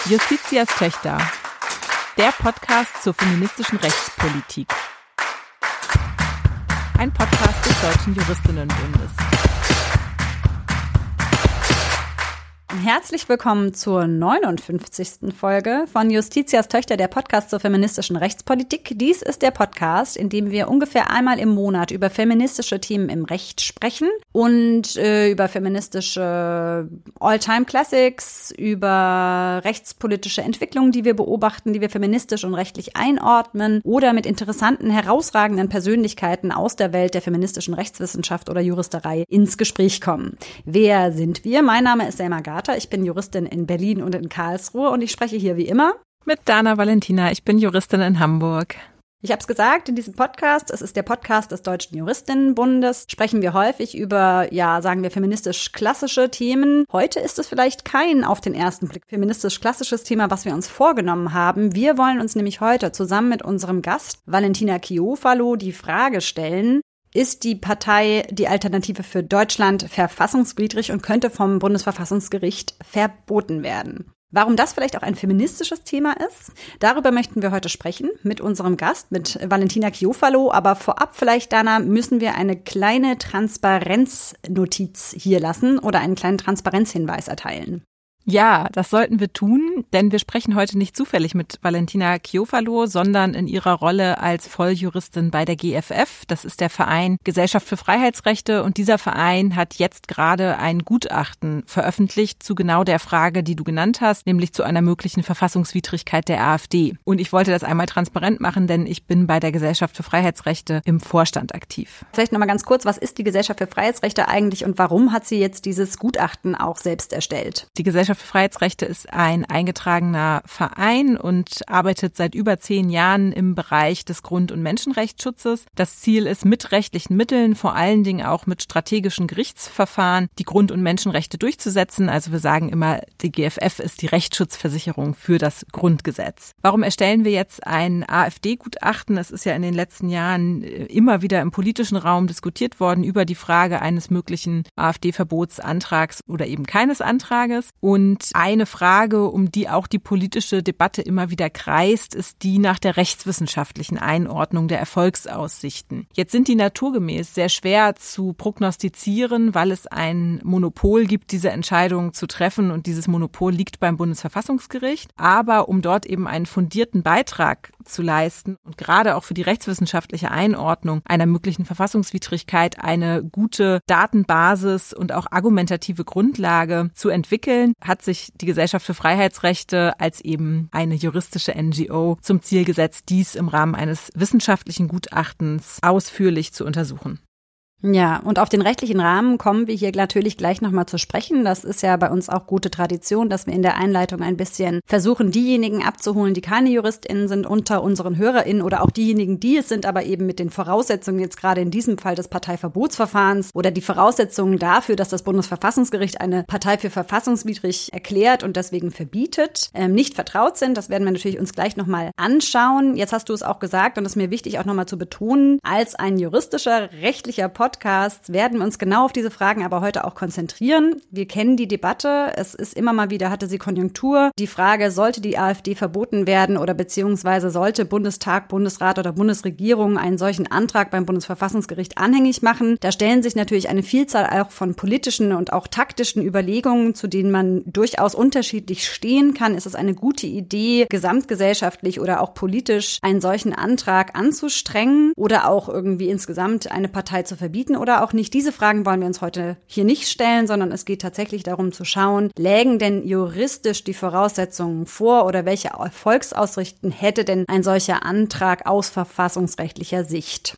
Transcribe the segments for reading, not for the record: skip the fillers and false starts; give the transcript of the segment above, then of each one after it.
Justitias Töchter, der Podcast zur feministischen Rechtspolitik. Ein Podcast des Deutschen Juristinnenbundes. Herzlich willkommen zur 59. Folge von Justitias Töchter, der Podcast zur feministischen Rechtspolitik. Dies ist der Podcast, in dem wir ungefähr einmal im Monat über feministische Themen im Recht sprechen und über feministische All-Time-Classics, über rechtspolitische Entwicklungen, die wir beobachten, die wir feministisch und rechtlich einordnen oder mit interessanten, herausragenden Persönlichkeiten aus der Welt der feministischen Rechtswissenschaft oder Juristerei ins Gespräch kommen. Wer sind wir? Mein Name ist Selma Garter. Ich bin Juristin in Berlin und in Karlsruhe und ich spreche hier wie immer mit Dana Valentina. Ich bin Juristin in Hamburg. Ich habe es gesagt in diesem Podcast, es ist der Podcast des Deutschen Juristinnenbundes, sprechen wir häufig über, sagen wir, feministisch-klassische Themen. Heute ist es vielleicht kein auf den ersten Blick feministisch-klassisches Thema, was wir uns vorgenommen haben. Wir wollen uns nämlich heute zusammen mit unserem Gast Valentina Kiofalo die Frage stellen: Ist die Partei Die Alternative für Deutschland verfassungswidrig und könnte vom Bundesverfassungsgericht verboten werden? Warum das vielleicht auch ein feministisches Thema ist, darüber möchten wir heute sprechen mit unserem Gast, mit Valentina Kiofalo. Aber vorab vielleicht, Dana, müssen wir eine kleine Transparenznotiz hier lassen oder einen kleinen Transparenzhinweis erteilen. Ja, das sollten wir tun, denn wir sprechen heute nicht zufällig mit Valentina Kiofalo, sondern in ihrer Rolle als Volljuristin bei der GFF. Das ist der Verein Gesellschaft für Freiheitsrechte und dieser Verein hat jetzt gerade ein Gutachten veröffentlicht zu genau der Frage, die du genannt hast, nämlich zu einer möglichen Verfassungswidrigkeit der AfD. Und ich wollte das einmal transparent machen, denn ich bin bei der Gesellschaft für Freiheitsrechte im Vorstand aktiv. Vielleicht nochmal ganz kurz, was ist die Gesellschaft für Freiheitsrechte eigentlich und warum hat sie jetzt dieses Gutachten auch selbst erstellt? Die Gesellschaft für Freiheitsrechte ist ein eingetragener Verein und arbeitet seit über 10 Jahren im Bereich des Grund- und Menschenrechtsschutzes. Das Ziel ist, mit rechtlichen Mitteln, vor allen Dingen auch mit strategischen Gerichtsverfahren, die Grund- und Menschenrechte durchzusetzen. Also wir sagen immer, die GFF ist die Rechtsschutzversicherung für das Grundgesetz. Warum erstellen wir jetzt ein AfD-Gutachten? Es ist ja in den letzten Jahren immer wieder im politischen Raum diskutiert worden über die Frage eines möglichen AfD-Verbotsantrags oder eben keines Antrages. Und eine Frage, um die auch die politische Debatte immer wieder kreist, ist die nach der rechtswissenschaftlichen Einordnung der Erfolgsaussichten. Jetzt sind die naturgemäß sehr schwer zu prognostizieren, weil es ein Monopol gibt, diese Entscheidung zu treffen und dieses Monopol liegt beim Bundesverfassungsgericht. Aber um dort eben einen fundierten Beitrag zu leisten und gerade auch für die rechtswissenschaftliche Einordnung einer möglichen Verfassungswidrigkeit eine gute Datenbasis und auch argumentative Grundlage zu entwickeln, hat sich die Gesellschaft für Freiheitsrechte als eben eine juristische NGO zum Ziel gesetzt, dies im Rahmen eines wissenschaftlichen Gutachtens ausführlich zu untersuchen. Ja, und auf den rechtlichen Rahmen kommen wir hier natürlich gleich nochmal zu sprechen. Das ist ja bei uns auch gute Tradition, dass wir in der Einleitung ein bisschen versuchen, diejenigen abzuholen, die keine JuristInnen sind, unter unseren HörerInnen oder auch diejenigen, die es sind, aber eben mit den Voraussetzungen jetzt gerade in diesem Fall des Parteiverbotsverfahrens oder die Voraussetzungen dafür, dass das Bundesverfassungsgericht eine Partei für verfassungswidrig erklärt und deswegen verbietet, nicht vertraut sind. Das werden wir natürlich uns gleich nochmal anschauen. Jetzt hast du es auch gesagt und es ist mir wichtig auch nochmal zu betonen, als ein juristischer, rechtlicher Podcast werden wir uns genau auf diese Fragen aber heute auch konzentrieren. Wir kennen die Debatte. Es ist immer mal wieder, hatte sie Konjunktur. Die Frage, sollte die AfD verboten werden oder beziehungsweise sollte Bundestag, Bundesrat oder Bundesregierung einen solchen Antrag beim Bundesverfassungsgericht anhängig machen? Da stellen sich natürlich eine Vielzahl auch von politischen und auch taktischen Überlegungen, zu denen man durchaus unterschiedlich stehen kann. Ist es eine gute Idee, gesamtgesellschaftlich oder auch politisch einen solchen Antrag anzustrengen oder auch irgendwie insgesamt eine Partei zu verbieten oder auch nicht? Diese Fragen wollen wir uns heute hier nicht stellen, sondern es geht tatsächlich darum zu schauen, lägen denn juristisch die Voraussetzungen vor oder welche Erfolgsaussichten hätte denn ein solcher Antrag aus verfassungsrechtlicher Sicht?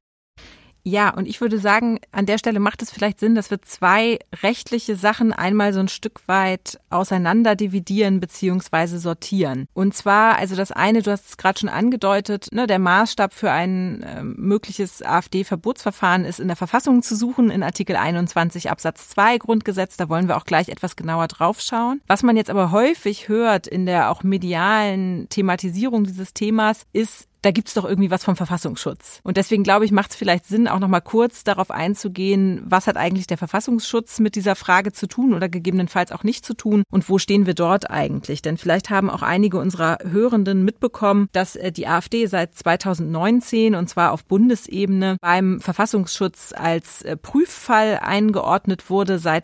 Ja, und ich würde sagen, an der Stelle macht es vielleicht Sinn, dass wir 2 rechtliche Sachen einmal so ein Stück weit auseinander dividieren bzw. sortieren. Und zwar, also das eine, du hast es gerade schon angedeutet, der Maßstab für ein mögliches AfD-Verbotsverfahren ist in der Verfassung zu suchen, in Artikel 21 Absatz 2 Grundgesetz. Da wollen wir auch gleich etwas genauer drauf schauen. Was man jetzt aber häufig hört in der auch medialen Thematisierung dieses Themas, ist, da gibt's doch irgendwie was vom Verfassungsschutz. Und deswegen glaube ich, macht es vielleicht Sinn, auch noch mal kurz darauf einzugehen, was hat eigentlich der Verfassungsschutz mit dieser Frage zu tun oder gegebenenfalls auch nicht zu tun und wo stehen wir dort eigentlich? Denn vielleicht haben auch einige unserer Hörenden mitbekommen, dass die AfD seit 2019 und zwar auf Bundesebene beim Verfassungsschutz als Prüffall eingeordnet wurde, seit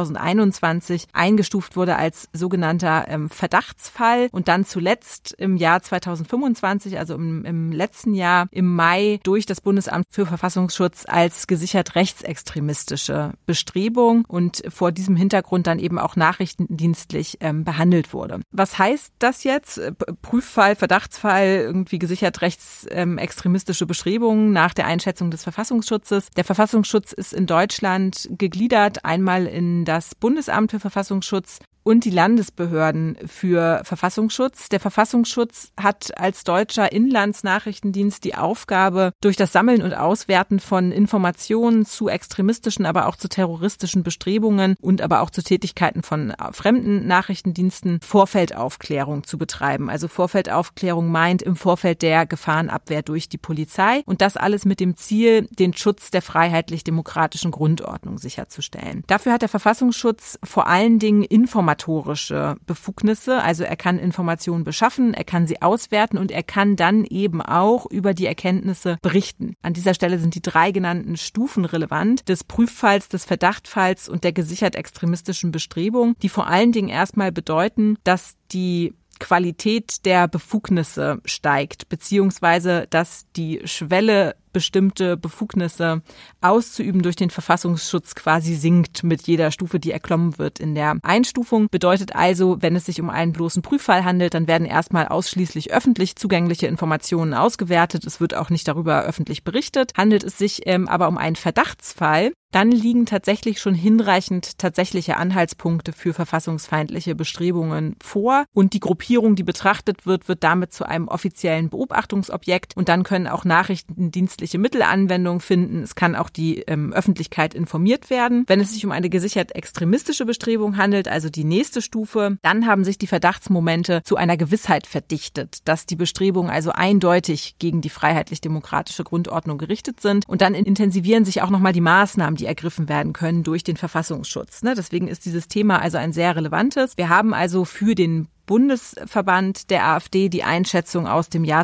2021 eingestuft wurde als sogenannter Verdachtsfall und dann zuletzt im Jahr 2025, also im letzten Jahr, im Mai durch das Bundesamt für Verfassungsschutz als gesichert rechtsextremistische Bestrebung und vor diesem Hintergrund dann eben auch nachrichtendienstlich behandelt wurde. Was heißt das jetzt? Prüffall, Verdachtsfall, irgendwie gesichert rechtsextremistische Bestrebungen nach der Einschätzung des Verfassungsschutzes. Der Verfassungsschutz ist in Deutschland gegliedert, einmal in das Bundesamt für Verfassungsschutz und die Landesbehörden für Verfassungsschutz. Der Verfassungsschutz hat als deutscher Inlandsnachrichtendienst die Aufgabe, durch das Sammeln und Auswerten von Informationen zu extremistischen, aber auch zu terroristischen Bestrebungen und aber auch zu Tätigkeiten von fremden Nachrichtendiensten Vorfeldaufklärung zu betreiben. Also Vorfeldaufklärung meint im Vorfeld der Gefahrenabwehr durch die Polizei und das alles mit dem Ziel, den Schutz der freiheitlich-demokratischen Grundordnung sicherzustellen. Dafür hat der Verfassungsschutz vor allen Dingen informatorische Befugnisse, also er kann Informationen beschaffen, er kann sie auswerten und er kann dann eben auch über die Erkenntnisse berichten. An dieser Stelle sind die 3 genannten Stufen relevant, des Prüffalls, des Verdachtsfalls und der gesichert extremistischen Bestrebung, die vor allen Dingen erstmal bedeuten, dass die Qualität der Befugnisse steigt, beziehungsweise dass die Schwelle, bestimmte Befugnisse auszuüben durch den Verfassungsschutz quasi sinkt mit jeder Stufe, die erklommen wird in der Einstufung. Bedeutet also, wenn es sich um einen bloßen Prüffall handelt, dann werden erstmal ausschließlich öffentlich zugängliche Informationen ausgewertet. Es wird auch nicht darüber öffentlich berichtet. Handelt es sich aber um einen Verdachtsfall, dann liegen tatsächlich schon hinreichend tatsächliche Anhaltspunkte für verfassungsfeindliche Bestrebungen vor. Und die Gruppierung, die betrachtet wird, wird damit zu einem offiziellen Beobachtungsobjekt. Und dann können auch nachrichtendienstliche Mittel Anwendung finden. Es kann auch die Öffentlichkeit informiert werden. Wenn es sich um eine gesichert extremistische Bestrebung handelt, also die nächste Stufe, dann haben sich die Verdachtsmomente zu einer Gewissheit verdichtet, dass die Bestrebungen also eindeutig gegen die freiheitlich-demokratische Grundordnung gerichtet sind. Und dann intensivieren sich auch nochmal die Maßnahmen, die ergriffen werden können durch den Verfassungsschutz. Deswegen ist dieses Thema also ein sehr relevantes. Wir haben also für den Bundesverband der AfD die Einschätzung aus dem Jahr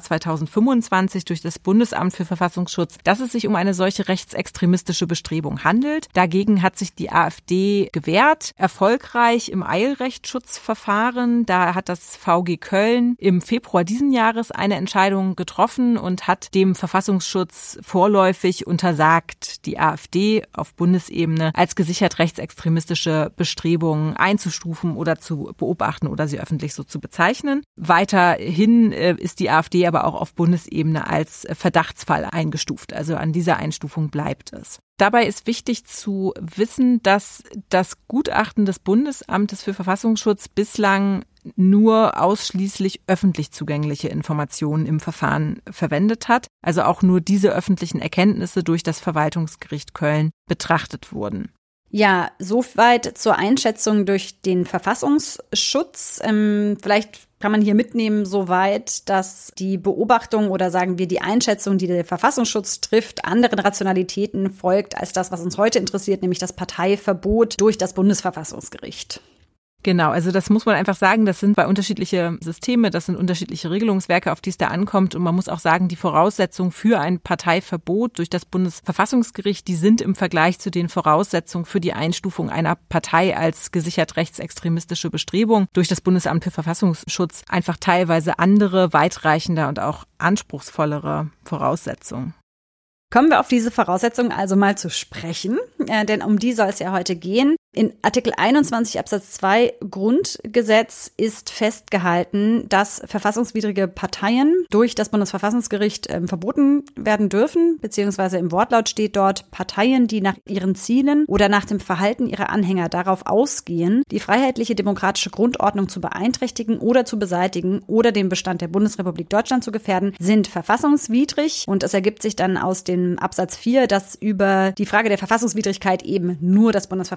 2025 durch das Bundesamt für Verfassungsschutz, dass es sich um eine solche rechtsextremistische Bestrebung handelt. Dagegen hat sich die AfD gewehrt, erfolgreich im Eilrechtsschutzverfahren. Da hat das VG Köln im Februar diesen Jahres eine Entscheidung getroffen und hat dem Verfassungsschutz vorläufig untersagt, die AfD auf Bundesebene als gesichert rechtsextremistische Bestrebungen einzustufen oder zu beobachten oder sie öffentlich so zu bezeichnen. Weiterhin ist die AfD aber auch auf Bundesebene als Verdachtsfall eingestuft. Also an dieser Einstufung bleibt es. Dabei ist wichtig zu wissen, dass das Gutachten des Bundesamtes für Verfassungsschutz bislang nur ausschließlich öffentlich zugängliche Informationen im Verfahren verwendet hat, also auch nur diese öffentlichen Erkenntnisse durch das Verwaltungsgericht Köln betrachtet wurden. Ja, soweit zur Einschätzung durch den Verfassungsschutz. Vielleicht kann man hier mitnehmen, soweit, dass die Beobachtung oder sagen wir die Einschätzung, die der Verfassungsschutz trifft, anderen Rationalitäten folgt als das, was uns heute interessiert, nämlich das Parteiverbot durch das Bundesverfassungsgericht. Genau, also das muss man einfach sagen, das sind zwei unterschiedliche Systeme, das sind unterschiedliche Regelungswerke, auf die es da ankommt. Und man muss auch sagen, die Voraussetzungen für ein Parteiverbot durch das Bundesverfassungsgericht, die sind im Vergleich zu den Voraussetzungen für die Einstufung einer Partei als gesichert rechtsextremistische Bestrebung durch das Bundesamt für Verfassungsschutz einfach teilweise andere, weitreichender und auch anspruchsvollere Voraussetzungen. Kommen wir auf diese Voraussetzungen also mal zu sprechen, denn um die soll es ja heute gehen. In Artikel 21 Absatz 2 Grundgesetz ist festgehalten, dass verfassungswidrige Parteien durch das Bundesverfassungsgericht verboten werden dürfen, beziehungsweise im Wortlaut steht dort, Parteien, die nach ihren Zielen oder nach dem Verhalten ihrer Anhänger darauf ausgehen, die freiheitliche demokratische Grundordnung zu beeinträchtigen oder zu beseitigen oder den Bestand der Bundesrepublik Deutschland zu gefährden, sind verfassungswidrig. Und es ergibt sich dann aus dem Absatz 4, dass über die Frage der Verfassungswidrigkeit eben nur das Bundesverfassungsgericht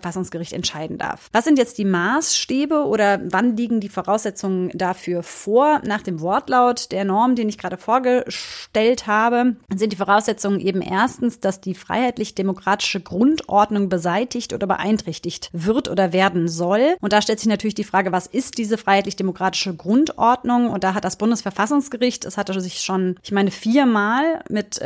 Menschenrecht entscheiden darf. Was sind jetzt die Maßstäbe oder wann liegen die Voraussetzungen dafür vor? Nach dem Wortlaut der Norm, den ich gerade vorgestellt habe, sind die Voraussetzungen eben erstens, dass die freiheitlich-demokratische Grundordnung beseitigt oder beeinträchtigt wird oder werden soll. Und da stellt sich natürlich die Frage, was ist diese freiheitlich-demokratische Grundordnung? Und da hat das Bundesverfassungsgericht, es hatte sich schon, 4-mal mit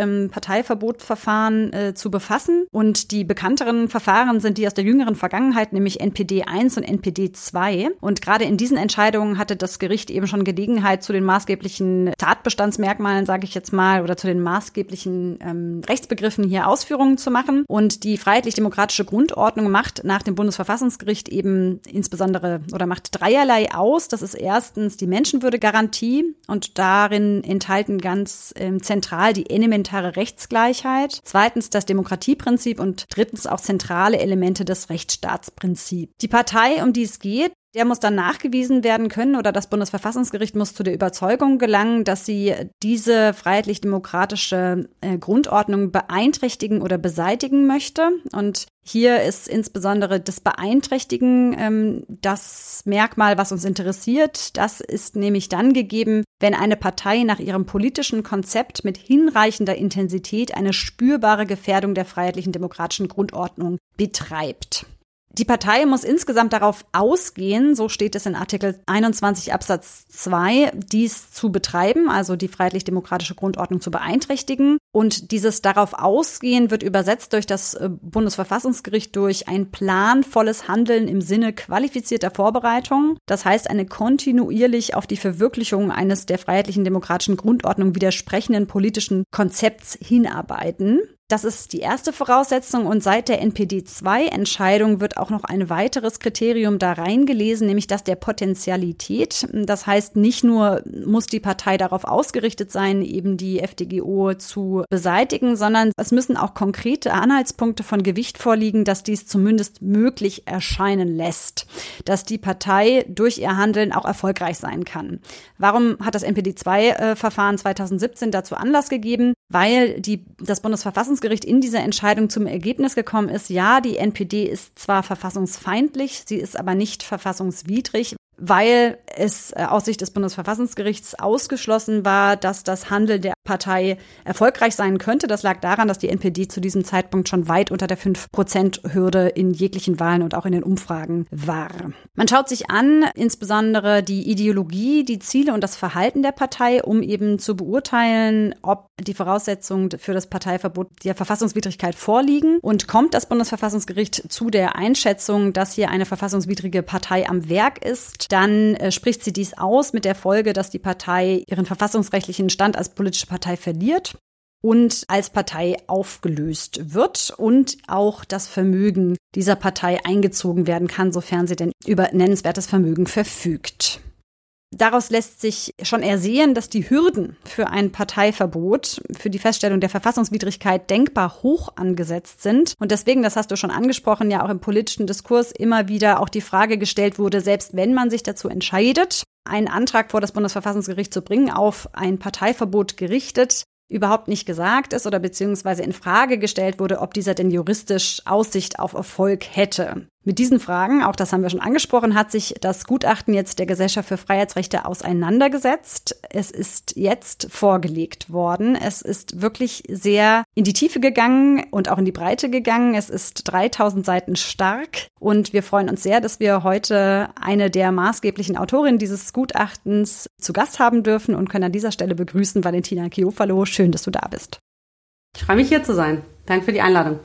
Parteiverbotverfahren zu befassen. Und die bekannteren Verfahren sind die aus der jüngeren Vergangenheit, nämlich NPD 1 und NPD 2. Und gerade in diesen Entscheidungen hatte das Gericht eben schon Gelegenheit, zu den maßgeblichen Tatbestandsmerkmalen, sage ich jetzt mal, oder zu den maßgeblichen Rechtsbegriffen hier Ausführungen zu machen. Und die freiheitlich-demokratische Grundordnung macht nach dem Bundesverfassungsgericht eben insbesondere oder macht dreierlei aus. Das ist erstens die Menschenwürdegarantie und darin enthalten ganz zentral die elementare Rechtsgleichheit. Zweitens das Demokratieprinzip und drittens auch zentrale Elemente des Rechtsstaatsprinzips. Die Partei, um die es geht, der muss dann nachgewiesen werden können oder das Bundesverfassungsgericht muss zu der Überzeugung gelangen, dass sie diese freiheitlich-demokratische Grundordnung beeinträchtigen oder beseitigen möchte. Und hier ist insbesondere das Beeinträchtigen das Merkmal, was uns interessiert. Das ist nämlich dann gegeben, wenn eine Partei nach ihrem politischen Konzept mit hinreichender Intensität eine spürbare Gefährdung der freiheitlichen demokratischen Grundordnung betreibt. Die Partei muss insgesamt darauf ausgehen, so steht es in Artikel 21 Absatz 2, dies zu betreiben, also die freiheitlich-demokratische Grundordnung zu beeinträchtigen. Und dieses darauf ausgehen wird übersetzt durch das Bundesverfassungsgericht durch ein planvolles Handeln im Sinne qualifizierter Vorbereitung. Das heißt, eine kontinuierlich auf die Verwirklichung eines der freiheitlichen demokratischen Grundordnung widersprechenden politischen Konzepts hinarbeiten. Das ist die erste Voraussetzung und seit der NPD-2-Entscheidung wird auch noch ein weiteres Kriterium da reingelesen, nämlich das der Potentialität. Das heißt, nicht nur muss die Partei darauf ausgerichtet sein, eben die FDGO zu beseitigen, sondern es müssen auch konkrete Anhaltspunkte von Gewicht vorliegen, dass dies zumindest möglich erscheinen lässt, dass die Partei durch ihr Handeln auch erfolgreich sein kann. Warum hat das NPD-2-Verfahren 2017 dazu Anlass gegeben? Weil das Bundesverfassungsgericht in dieser Entscheidung zum Ergebnis gekommen ist, ja, die NPD ist zwar verfassungsfeindlich, sie ist aber nicht verfassungswidrig, weil es aus Sicht des Bundesverfassungsgerichts ausgeschlossen war, dass das Handeln der Partei erfolgreich sein könnte. Das lag daran, dass die NPD zu diesem Zeitpunkt schon weit unter der 5%-Hürde in jeglichen Wahlen und auch in den Umfragen war. Man schaut sich an, insbesondere die Ideologie, die Ziele und das Verhalten der Partei, um eben zu beurteilen, ob die Voraussetzungen für das Parteiverbot der Verfassungswidrigkeit vorliegen. Und kommt das Bundesverfassungsgericht zu der Einschätzung, dass hier eine verfassungswidrige Partei am Werk ist, dann spricht sie dies aus mit der Folge, dass die Partei ihren verfassungsrechtlichen Stand als politische Partei verliert und als Partei aufgelöst wird und auch das Vermögen dieser Partei eingezogen werden kann, sofern sie denn über nennenswertes Vermögen verfügt. Daraus lässt sich schon ersehen, dass die Hürden für ein Parteiverbot, für die Feststellung der Verfassungswidrigkeit denkbar hoch angesetzt sind. Und deswegen, das hast du schon angesprochen, ja auch im politischen Diskurs immer wieder auch die Frage gestellt wurde, selbst wenn man sich dazu entscheidet, einen Antrag vor das Bundesverfassungsgericht zu bringen, auf ein Parteiverbot gerichtet, überhaupt nicht gesagt ist oder beziehungsweise in Frage gestellt wurde, ob dieser denn juristisch Aussicht auf Erfolg hätte. Mit diesen Fragen, auch das haben wir schon angesprochen, hat sich das Gutachten jetzt der Gesellschaft für Freiheitsrechte auseinandergesetzt. Es ist jetzt vorgelegt worden. Es ist wirklich sehr in die Tiefe gegangen und auch in die Breite gegangen. Es ist 3000 Seiten stark und wir freuen uns sehr, dass wir heute eine der maßgeblichen Autorinnen dieses Gutachtens zu Gast haben dürfen und können an dieser Stelle begrüßen Valentina Chiofalo. Schön, dass du da bist. Ich freue mich, hier zu sein. Danke für die Einladung.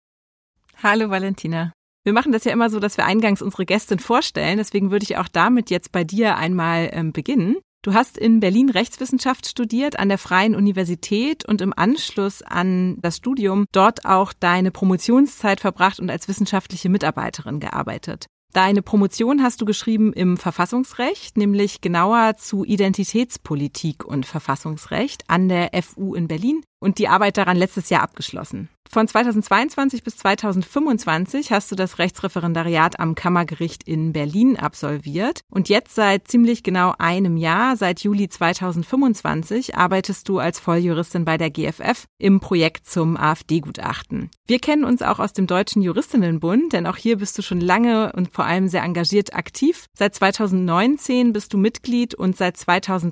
Hallo Valentina. Wir machen das ja immer so, dass wir eingangs unsere Gästin vorstellen. Deswegen würde ich auch damit jetzt bei dir einmal beginnen. Du hast in Berlin Rechtswissenschaft studiert an der Freien Universität und im Anschluss an das Studium dort auch deine Promotionszeit verbracht und als wissenschaftliche Mitarbeiterin gearbeitet. Deine Promotion hast du geschrieben im Verfassungsrecht, nämlich genauer zu Identitätspolitik und Verfassungsrecht an der FU in Berlin. und die Arbeit daran letztes Jahr abgeschlossen. Von 2022 bis 2025 hast du das Rechtsreferendariat am Kammergericht in Berlin absolviert. Und jetzt seit ziemlich genau einem Jahr, seit Juli 2025, arbeitest du als Volljuristin bei der GFF im Projekt zum AfD-Gutachten. Wir kennen uns auch aus dem Deutschen Juristinnenbund, denn auch hier bist du schon lange und vor allem sehr engagiert aktiv. Seit 2019 bist du Mitglied und seit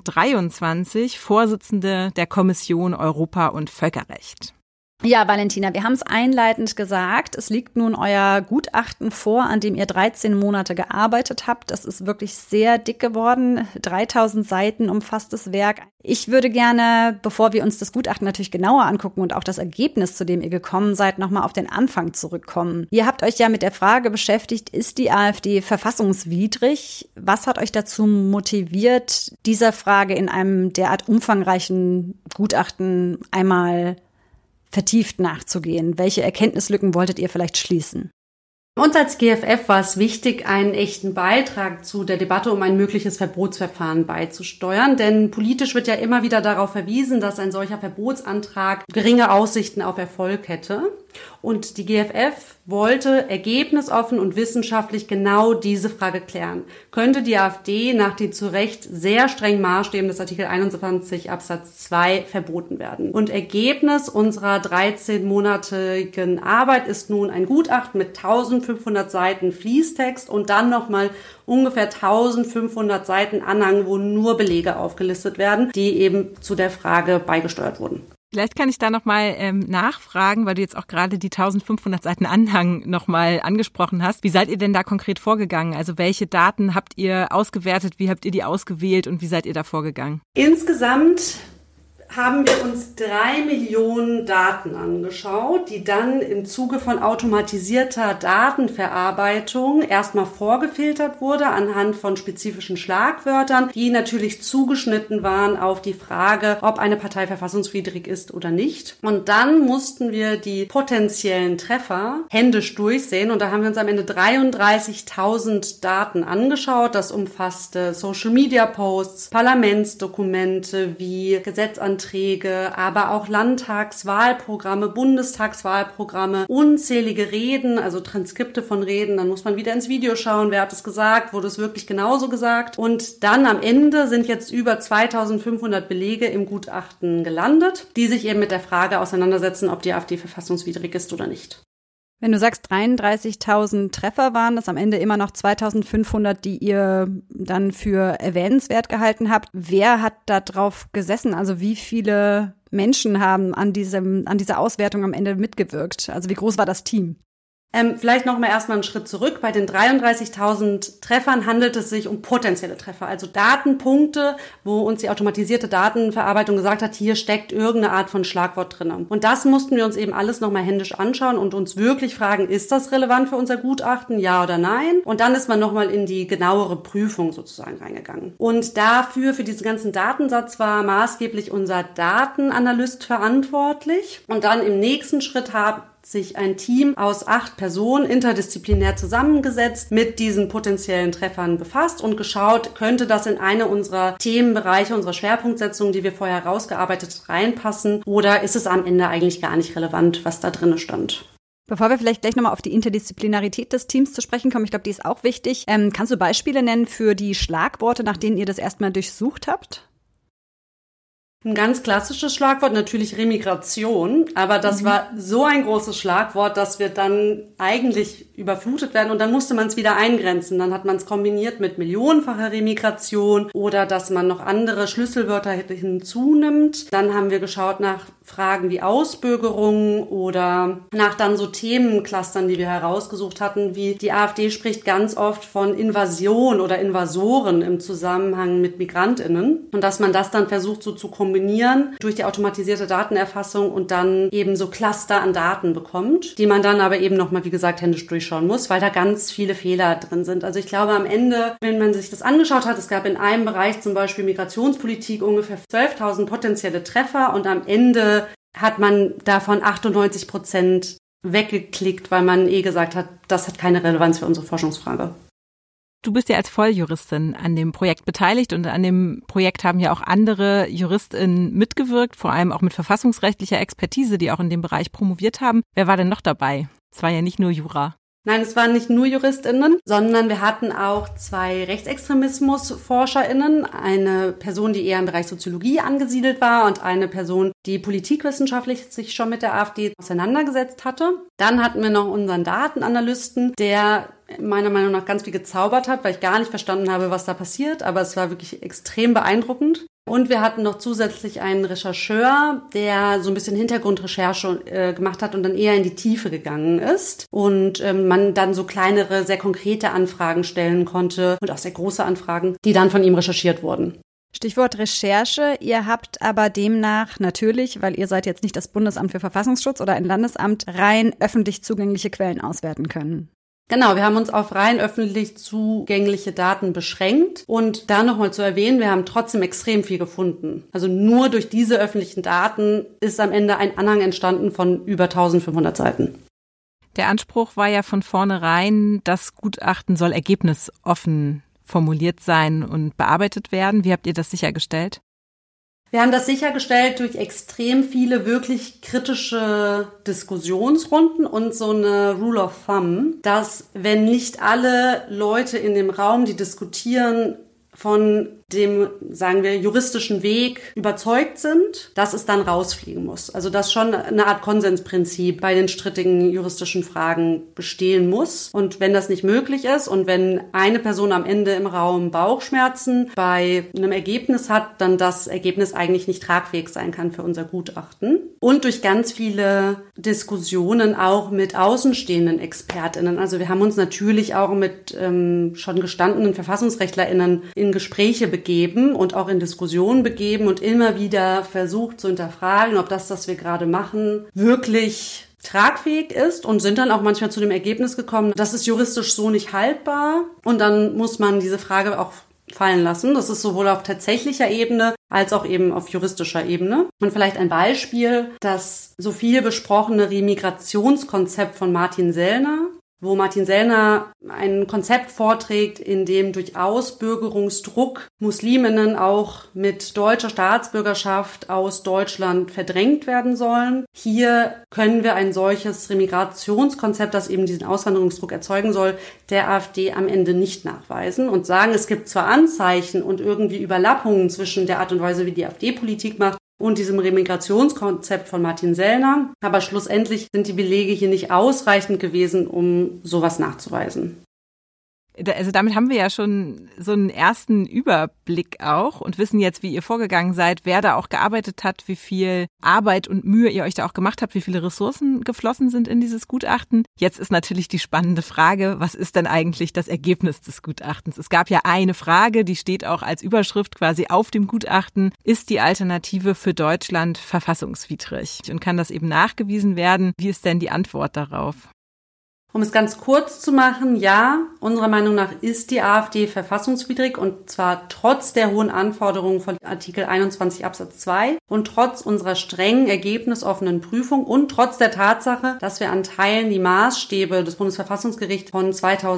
2023 Vorsitzende der Kommission Europa und Völkerrecht. Ja, Valentina, wir haben es einleitend gesagt. Es liegt nun euer Gutachten vor, an dem ihr 13 Monate gearbeitet habt. Das ist wirklich sehr dick geworden. 3000 Seiten umfasst das Werk. Ich würde gerne, bevor wir uns das Gutachten natürlich genauer angucken und auch das Ergebnis, zu dem ihr gekommen seid, nochmal auf den Anfang zurückkommen. Ihr habt euch ja mit der Frage beschäftigt, ist die AfD verfassungswidrig? Was hat euch dazu motiviert, dieser Frage in einem derart umfangreichen Gutachten einmal vertieft nachzugehen? Welche Erkenntnislücken wolltet ihr vielleicht schließen? Uns als GFF war es wichtig, einen echten Beitrag zu der Debatte um ein mögliches Verbotsverfahren beizusteuern, denn politisch wird ja immer wieder darauf verwiesen, dass ein solcher Verbotsantrag geringe Aussichten auf Erfolg hätte. Und die GFF wollte ergebnisoffen und wissenschaftlich genau diese Frage klären. Könnte die AfD nach den zu Recht sehr strengen Maßstäben des Artikel 21 Absatz 2 verboten werden? Und Ergebnis unserer 13-monatigen Arbeit ist nun ein Gutachten mit 1500 Seiten Fließtext und dann nochmal ungefähr 1500 Seiten Anhang, wo nur Belege aufgelistet werden, die eben zu der Frage beigesteuert wurden. Vielleicht kann ich da nochmal nachfragen, weil du jetzt auch gerade die 1500 Seiten Anhang nochmal angesprochen hast. Wie seid ihr denn da konkret vorgegangen? Also welche Daten habt ihr ausgewertet? Wie habt ihr die ausgewählt und wie seid ihr da vorgegangen? Insgesamt haben wir uns 3 Millionen Daten angeschaut, die dann im Zuge von automatisierter Datenverarbeitung erstmal vorgefiltert wurde anhand von spezifischen Schlagwörtern, die natürlich zugeschnitten waren auf die Frage, ob eine Partei verfassungswidrig ist oder nicht. Und dann mussten wir die potenziellen Treffer händisch durchsehen und da haben wir uns am Ende 33.000 Daten angeschaut. Das umfasste Social-Media-Posts, Parlamentsdokumente wie Gesetzanträge, aber auch Landtagswahlprogramme, Bundestagswahlprogramme, unzählige Reden, also Transkripte von Reden. Dann muss man wieder ins Video schauen, wer hat es gesagt, wurde es wirklich genauso gesagt. Und dann am Ende sind jetzt über 2500 Belege im Gutachten gelandet, die sich eben mit der Frage auseinandersetzen, ob die AfD verfassungswidrig ist oder nicht. Wenn du sagst, 33.000 Treffer waren das, am Ende immer noch 2.500, die ihr dann für erwähnenswert gehalten habt. Wer hat da drauf gesessen? Also wie viele Menschen haben an dieser Auswertung am Ende mitgewirkt? Also wie groß war das Team? Vielleicht noch mal erstmal einen Schritt zurück. Bei den 33.000 Treffern handelt es sich um potenzielle Treffer, also Datenpunkte, wo uns die automatisierte Datenverarbeitung gesagt hat, hier steckt irgendeine Art von Schlagwort drin. Und das mussten wir uns eben alles noch mal händisch anschauen und uns wirklich fragen, ist das relevant für unser Gutachten, ja oder nein? Und dann ist man noch mal in die genauere Prüfung sozusagen reingegangen. Und dafür, für diesen ganzen Datensatz war maßgeblich unser Datenanalyst verantwortlich. Und dann im nächsten Schritt hat sich ein Team aus 8 Personen interdisziplinär zusammengesetzt, mit diesen potenziellen Treffern befasst und geschaut, könnte das in eine unserer Themenbereiche, unserer Schwerpunktsetzungen, die wir vorher rausgearbeitet, reinpassen, oder ist es am Ende eigentlich gar nicht relevant, was da drin stand? Bevor wir vielleicht gleich nochmal auf die Interdisziplinarität des Teams zu sprechen kommen, ich glaube, die ist auch wichtig. Kannst du Beispiele nennen für die Schlagworte, nach denen ihr das erstmal durchsucht habt? Ein ganz klassisches Schlagwort, natürlich Remigration, aber das war so ein großes Schlagwort, dass wir dann eigentlich überflutet werden und dann musste man es wieder eingrenzen. Dann hat man es kombiniert mit millionenfacher Remigration oder dass man noch andere Schlüsselwörter hinzunimmt. Dann haben wir geschaut nach Fragen wie Ausbürgerung oder nach dann so Themenclustern, die wir herausgesucht hatten, wie die AfD spricht ganz oft von Invasion oder Invasoren im Zusammenhang mit MigrantInnen und dass man das dann versucht so zu kombinieren durch die automatisierte Datenerfassung und dann eben so Cluster an Daten bekommt, die man dann aber eben nochmal, wie gesagt, händisch durchschauen muss, weil da ganz viele Fehler drin sind. Also ich glaube am Ende, wenn man sich das angeschaut hat, es gab in einem Bereich zum Beispiel Migrationspolitik ungefähr 12.000 potenzielle Treffer und am Ende hat man davon 98% weggeklickt, weil man gesagt hat, das hat keine Relevanz für unsere Forschungsfrage. Du bist ja als Volljuristin an dem Projekt beteiligt und an dem Projekt haben ja auch andere JuristInnen mitgewirkt, vor allem auch mit verfassungsrechtlicher Expertise, die auch in dem Bereich promoviert haben. Wer war denn noch dabei? Es war ja nicht nur Jura. Nein, es waren nicht nur JuristInnen, sondern wir hatten auch 2 Rechtsextremismus-ForscherInnen. Eine Person, die eher im Bereich Soziologie angesiedelt war und eine Person, die politikwissenschaftlich sich schon mit der AfD auseinandergesetzt hatte. Dann hatten wir noch unseren Datenanalysten, der meiner Meinung nach ganz viel gezaubert hat, weil ich gar nicht verstanden habe, was da passiert. Aber es war wirklich extrem beeindruckend. Und wir hatten noch zusätzlich einen Rechercheur, der so ein bisschen Hintergrundrecherche gemacht hat und dann eher in die Tiefe gegangen ist. Und man dann so kleinere, sehr konkrete Anfragen stellen konnte und auch sehr große Anfragen, die dann von ihm recherchiert wurden. Stichwort Recherche. Ihr habt aber demnach natürlich, weil ihr seid jetzt nicht das Bundesamt für Verfassungsschutz oder ein Landesamt, rein öffentlich zugängliche Quellen auswerten können. Genau, wir haben uns auf rein öffentlich zugängliche Daten beschränkt und da nochmal zu erwähnen, wir haben trotzdem extrem viel gefunden. Also nur durch diese öffentlichen Daten ist am Ende ein Anhang entstanden von über 1500 Seiten. Der Anspruch war ja von vornherein, das Gutachten soll ergebnisoffen formuliert sein und bearbeitet werden. Wie habt ihr das sichergestellt? Wir haben das sichergestellt durch extrem viele wirklich kritische Diskussionsrunden und so eine Rule of Thumb, dass wenn nicht alle Leute in dem Raum, die diskutieren, von dem, sagen wir, juristischen Weg überzeugt sind, dass es dann rausfliegen muss. Also dass schon eine Art Konsensprinzip bei den strittigen juristischen Fragen bestehen muss. Und wenn das nicht möglich ist und wenn eine Person am Ende im Raum Bauchschmerzen bei einem Ergebnis hat, dann das Ergebnis eigentlich nicht tragfähig sein kann für unser Gutachten. Und durch ganz viele Diskussionen auch mit außenstehenden ExpertInnen. Also wir haben uns natürlich auch mit schon gestandenen VerfassungsrechtlerInnen in Gespräche begeben und auch in Diskussionen begeben und immer wieder versucht zu hinterfragen, ob das, was wir gerade machen, wirklich tragfähig ist und sind dann auch manchmal zu dem Ergebnis gekommen, das ist juristisch so nicht haltbar und dann muss man diese Frage auch fallen lassen. Das ist sowohl auf tatsächlicher Ebene als auch eben auf juristischer Ebene. Und vielleicht ein Beispiel, das so viel besprochene Remigrationskonzept von Martin Sellner, wo Martin Sellner ein Konzept vorträgt, in dem durch Ausbürgerungsdruck Musliminnen auch mit deutscher Staatsbürgerschaft aus Deutschland verdrängt werden sollen. Hier können wir ein solches Remigrationskonzept, das eben diesen Auswanderungsdruck erzeugen soll, der AfD am Ende nicht nachweisen und sagen, es gibt zwar Anzeichen und irgendwie Überlappungen zwischen der Art und Weise, wie die AfD Politik macht, und diesem Remigrationskonzept von Martin Sellner. Aber schlussendlich sind die Belege hier nicht ausreichend gewesen, um sowas nachzuweisen. Also damit haben wir ja schon so einen ersten Überblick auch und wissen jetzt, wie ihr vorgegangen seid, wer da auch gearbeitet hat, wie viel Arbeit und Mühe ihr euch da auch gemacht habt, wie viele Ressourcen geflossen sind in dieses Gutachten. Jetzt ist natürlich die spannende Frage, was ist denn eigentlich das Ergebnis des Gutachtens? Es gab ja eine Frage, die steht auch als Überschrift quasi auf dem Gutachten. Ist die Alternative für Deutschland verfassungswidrig? Und kann das eben nachgewiesen werden? Wie ist denn die Antwort darauf? Um es ganz kurz zu machen, ja, unserer Meinung nach ist die AfD verfassungswidrig und zwar trotz der hohen Anforderungen von Artikel 21 Absatz 2 und trotz unserer strengen ergebnisoffenen Prüfung und trotz der Tatsache, dass wir an Teilen die Maßstäbe des Bundesverfassungsgerichts von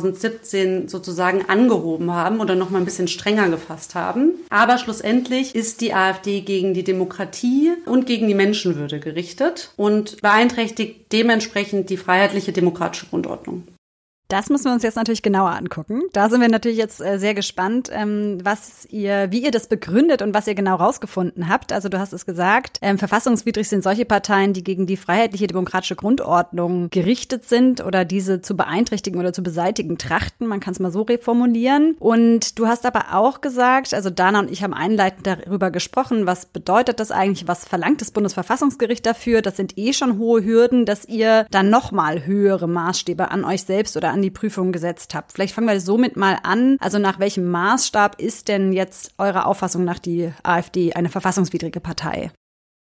2017 sozusagen angehoben haben oder noch mal ein bisschen strenger gefasst haben. Aber schlussendlich ist die AfD gegen die Demokratie und gegen die Menschenwürde gerichtet und beeinträchtigt dementsprechend die freiheitliche demokratische Grundordnung. Das müssen wir uns jetzt natürlich genauer angucken. Da sind wir natürlich jetzt sehr gespannt, wie ihr das begründet und was ihr genau rausgefunden habt. Also du hast es gesagt, verfassungswidrig sind solche Parteien, die gegen die freiheitliche demokratische Grundordnung gerichtet sind oder diese zu beeinträchtigen oder zu beseitigen trachten. Man kann es mal so reformulieren. Und du hast aber auch gesagt, also Dana und ich haben einleitend darüber gesprochen, was bedeutet das eigentlich, was verlangt das Bundesverfassungsgericht dafür? Das sind schon hohe Hürden, dass ihr dann nochmal höhere Maßstäbe an euch selbst oder an die Prüfung gesetzt habt. Vielleicht fangen wir somit mal an. Also nach welchem Maßstab ist denn jetzt eurer Auffassung nach die AfD eine verfassungswidrige Partei?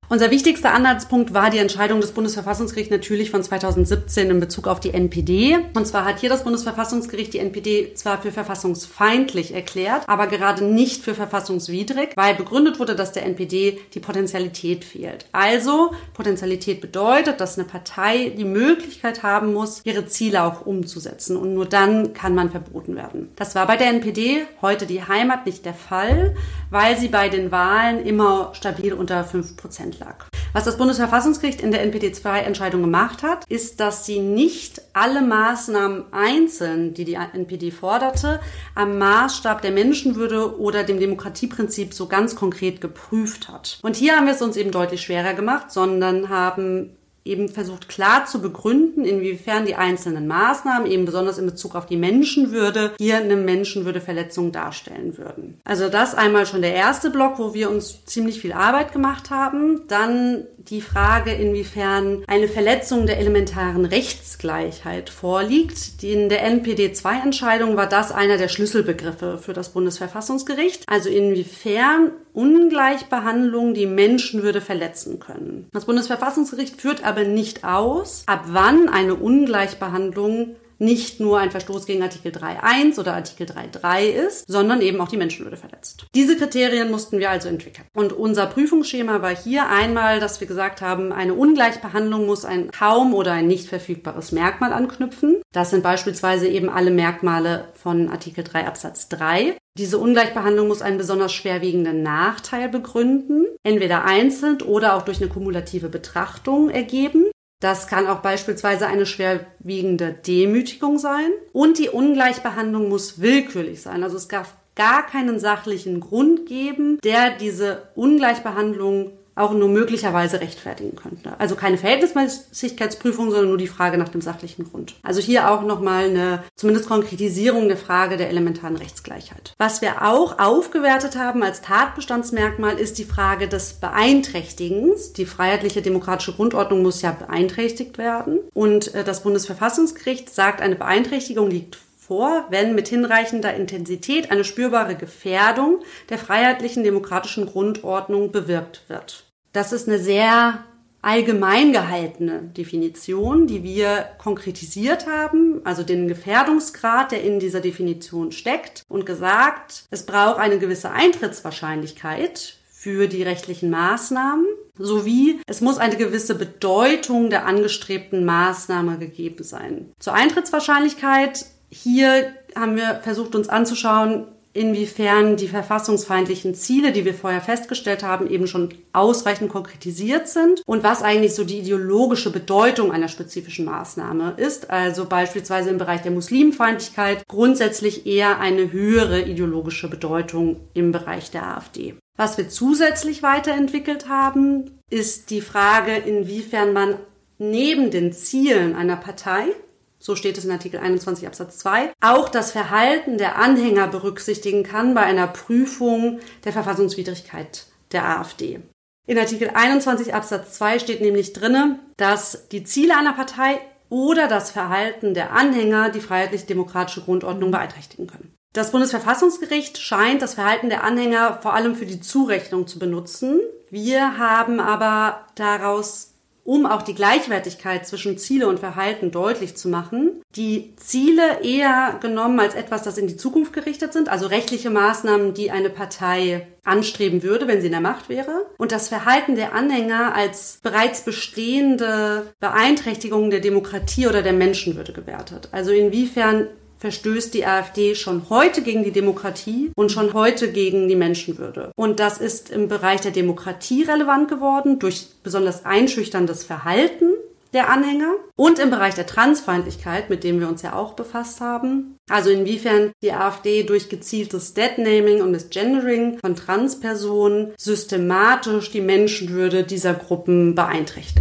Unser wichtigster Anhaltspunkt war die Entscheidung des Bundesverfassungsgerichts natürlich von 2017 in Bezug auf die NPD. Und zwar hat hier das Bundesverfassungsgericht die NPD zwar für verfassungsfeindlich erklärt, aber gerade nicht für verfassungswidrig, weil begründet wurde, dass der NPD die Potentialität fehlt. Also Potentialität bedeutet, dass eine Partei die Möglichkeit haben muss, ihre Ziele auch umzusetzen. Und nur dann kann man verboten werden. Das war bei der NPD, heute die Heimat, nicht der Fall, weil sie bei den Wahlen immer stabil unter 5% lag. Was das Bundesverfassungsgericht in der NPD-2-Entscheidung gemacht hat, ist, dass sie nicht alle Maßnahmen einzeln, die die NPD forderte, am Maßstab der Menschenwürde oder dem Demokratieprinzip so ganz konkret geprüft hat. Und hier haben wir es uns eben deutlich schwerer gemacht, sondern haben eben versucht klar zu begründen, inwiefern die einzelnen Maßnahmen, eben besonders in Bezug auf die Menschenwürde, hier eine Menschenwürdeverletzung darstellen würden. Also das einmal schon der erste Block, wo wir uns ziemlich viel Arbeit gemacht haben. Dann die Frage, inwiefern eine Verletzung der elementaren Rechtsgleichheit vorliegt. In der NPD-2-Entscheidung war das einer der Schlüsselbegriffe für das Bundesverfassungsgericht. Also inwiefern Ungleichbehandlung die Menschenwürde verletzen können. Das Bundesverfassungsgericht führt aber nicht aus, ab wann eine Ungleichbehandlung nicht nur ein Verstoß gegen Artikel 3.1 oder Artikel 3.3 ist, sondern eben auch die Menschenwürde verletzt. Diese Kriterien mussten wir also entwickeln. Und unser Prüfungsschema war hier einmal, dass wir gesagt haben, eine Ungleichbehandlung muss ein kaum oder ein nicht verfügbares Merkmal anknüpfen. Das sind beispielsweise eben alle Merkmale von Artikel 3 Absatz 3. Diese Ungleichbehandlung muss einen besonders schwerwiegenden Nachteil begründen, entweder einzeln oder auch durch eine kumulative Betrachtung ergeben. Das kann auch beispielsweise eine schwerwiegende Demütigung sein. Und die Ungleichbehandlung muss willkürlich sein. Also es darf gar keinen sachlichen Grund geben, der diese Ungleichbehandlung auch nur möglicherweise rechtfertigen könnte. Also keine Verhältnismäßigkeitsprüfung, sondern nur die Frage nach dem sachlichen Grund. Also hier auch nochmal eine zumindest Konkretisierung der Frage der elementaren Rechtsgleichheit. Was wir auch aufgewertet haben als Tatbestandsmerkmal ist die Frage des Beeinträchtigens. Die freiheitliche demokratische Grundordnung muss ja beeinträchtigt werden. Und das Bundesverfassungsgericht sagt, eine Beeinträchtigung liegt vor, wenn mit hinreichender Intensität eine spürbare Gefährdung der freiheitlichen demokratischen Grundordnung bewirkt wird. Das ist eine sehr allgemein gehaltene Definition, die wir konkretisiert haben, also den Gefährdungsgrad, der in dieser Definition steckt, und gesagt, es braucht eine gewisse Eintrittswahrscheinlichkeit für die rechtlichen Maßnahmen, sowie es muss eine gewisse Bedeutung der angestrebten Maßnahme gegeben sein. Zur Eintrittswahrscheinlichkeit, hier haben wir versucht, uns anzuschauen, inwiefern die verfassungsfeindlichen Ziele, die wir vorher festgestellt haben, eben schon ausreichend konkretisiert sind und was eigentlich so die ideologische Bedeutung einer spezifischen Maßnahme ist. Also beispielsweise im Bereich der Muslimfeindlichkeit grundsätzlich eher eine höhere ideologische Bedeutung im Bereich der AfD. Was wir zusätzlich weiterentwickelt haben, ist die Frage, inwiefern man neben den Zielen einer Partei, so steht es in Artikel 21 Absatz 2, auch das Verhalten der Anhänger berücksichtigen kann bei einer Prüfung der Verfassungswidrigkeit der AfD. In Artikel 21 Absatz 2 steht nämlich drinne, dass die Ziele einer Partei oder das Verhalten der Anhänger die freiheitlich-demokratische Grundordnung beeinträchtigen können. Das Bundesverfassungsgericht scheint das Verhalten der Anhänger vor allem für die Zurechnung zu benutzen. Wir haben aber daraus, um auch die Gleichwertigkeit zwischen Ziele und Verhalten deutlich zu machen, die Ziele eher genommen als etwas, das in die Zukunft gerichtet sind, also rechtliche Maßnahmen, die eine Partei anstreben würde, wenn sie in der Macht wäre, und das Verhalten der Anhänger als bereits bestehende Beeinträchtigung der Demokratie oder der Menschenwürde gewertet. Also inwiefern verstößt die AfD schon heute gegen die Demokratie und schon heute gegen die Menschenwürde. Und das ist im Bereich der Demokratie relevant geworden durch besonders einschüchterndes Verhalten der Anhänger und im Bereich der Transfeindlichkeit, mit dem wir uns ja auch befasst haben. Also inwiefern die AfD durch gezieltes Deadnaming und Misgendering von Transpersonen systematisch die Menschenwürde dieser Gruppen beeinträchtigt.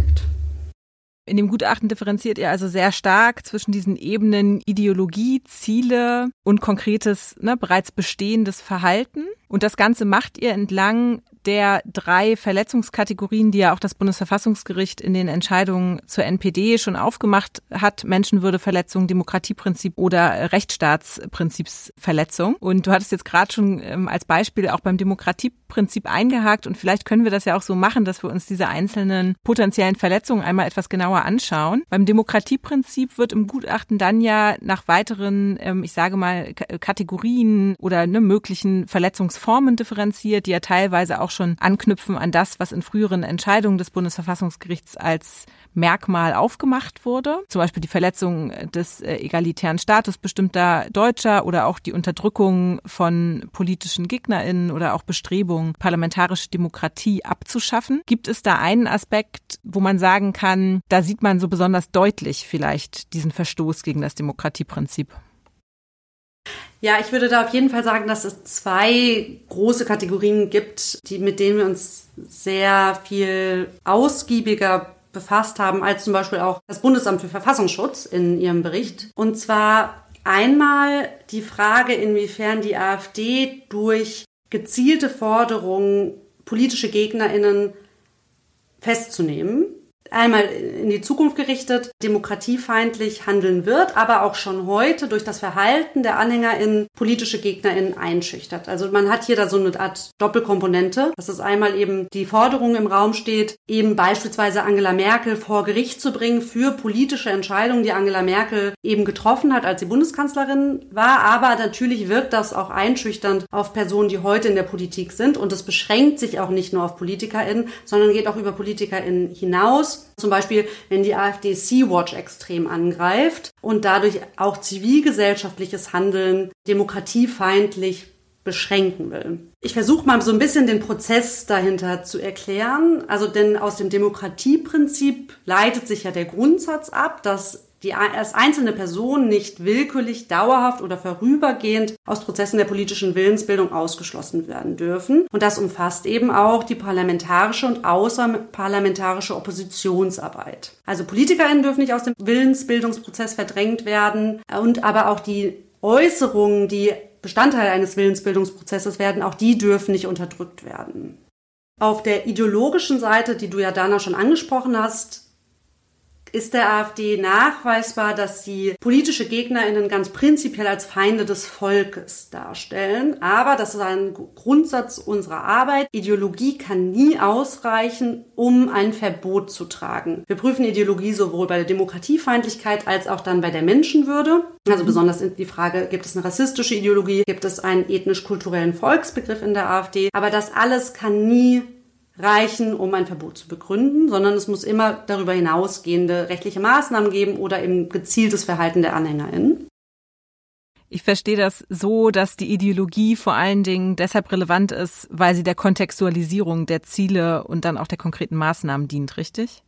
In dem Gutachten differenziert ihr also sehr stark zwischen diesen Ebenen Ideologie, Ziele und konkretes, bereits bestehendes Verhalten. Und das Ganze macht ihr entlang der 3 Verletzungskategorien, die ja auch das Bundesverfassungsgericht in den Entscheidungen zur NPD schon aufgemacht hat, Menschenwürdeverletzung, Demokratieprinzip oder Rechtsstaatsprinzipsverletzung. Und du hattest jetzt gerade schon als Beispiel auch beim Demokratieprinzip eingehakt und vielleicht können wir das ja auch so machen, dass wir uns diese einzelnen potenziellen Verletzungen einmal etwas genauer anschauen. Beim Demokratieprinzip wird im Gutachten dann ja nach weiteren, ich sage mal, Kategorien oder möglichen Verletzungsformen differenziert, die ja teilweise auch schon anknüpfen an das, was in früheren Entscheidungen des Bundesverfassungsgerichts als Merkmal aufgemacht wurde. Zum Beispiel die Verletzung des egalitären Status bestimmter Deutscher oder auch die Unterdrückung von politischen GegnerInnen oder auch Bestrebungen, parlamentarische Demokratie abzuschaffen. Gibt es da einen Aspekt, wo man sagen kann, da sieht man so besonders deutlich vielleicht diesen Verstoß gegen das Demokratieprinzip? Ja, ich würde da auf jeden Fall sagen, dass es 2 große Kategorien gibt, mit denen wir uns sehr viel ausgiebiger befasst haben, als zum Beispiel auch das Bundesamt für Verfassungsschutz in ihrem Bericht. Und zwar einmal die Frage, inwiefern die AfD durch gezielte Forderungen politische GegnerInnen festzunehmen, einmal in die Zukunft gerichtet, demokratiefeindlich handeln wird, aber auch schon heute durch das Verhalten der AnhängerInnen politische GegnerInnen einschüchtert. Also man hat hier da so eine Art Doppelkomponente, dass es einmal eben die Forderung im Raum steht, eben beispielsweise Angela Merkel vor Gericht zu bringen für politische Entscheidungen, die Angela Merkel eben getroffen hat, als sie Bundeskanzlerin war. Aber natürlich wirkt das auch einschüchternd auf Personen, die heute in der Politik sind. Und es beschränkt sich auch nicht nur auf PolitikerInnen, sondern geht auch über PolitikerInnen hinaus. Zum Beispiel, wenn die AfD Sea-Watch extrem angreift und dadurch auch zivilgesellschaftliches Handeln demokratiefeindlich beschränken will. Ich versuche mal so ein bisschen den Prozess dahinter zu erklären. Also denn aus dem Demokratieprinzip leitet sich ja der Grundsatz ab, dass als einzelne Personen nicht willkürlich, dauerhaft oder vorübergehend aus Prozessen der politischen Willensbildung ausgeschlossen werden dürfen. Und das umfasst eben auch die parlamentarische und außerparlamentarische Oppositionsarbeit. Also PolitikerInnen dürfen nicht aus dem Willensbildungsprozess verdrängt werden und aber auch die Äußerungen, die Bestandteil eines Willensbildungsprozesses werden, auch die dürfen nicht unterdrückt werden. Auf der ideologischen Seite, die du ja, Dana, schon angesprochen hast, ist der AfD nachweisbar, dass sie politische GegnerInnen ganz prinzipiell als Feinde des Volkes darstellen. Aber das ist ein Grundsatz unserer Arbeit. Ideologie kann nie ausreichen, um ein Verbot zu tragen. Wir prüfen Ideologie sowohl bei der Demokratiefeindlichkeit als auch dann bei der Menschenwürde. Also besonders die Frage, gibt es eine rassistische Ideologie, gibt es einen ethnisch-kulturellen Volksbegriff in der AfD. Aber das alles kann nie reichen, um ein Verbot zu begründen, sondern es muss immer darüber hinausgehende rechtliche Maßnahmen geben oder eben gezieltes Verhalten der AnhängerInnen. Ich verstehe das so, dass die Ideologie vor allen Dingen deshalb relevant ist, weil sie der Kontextualisierung der Ziele und dann auch der konkreten Maßnahmen dient, richtig?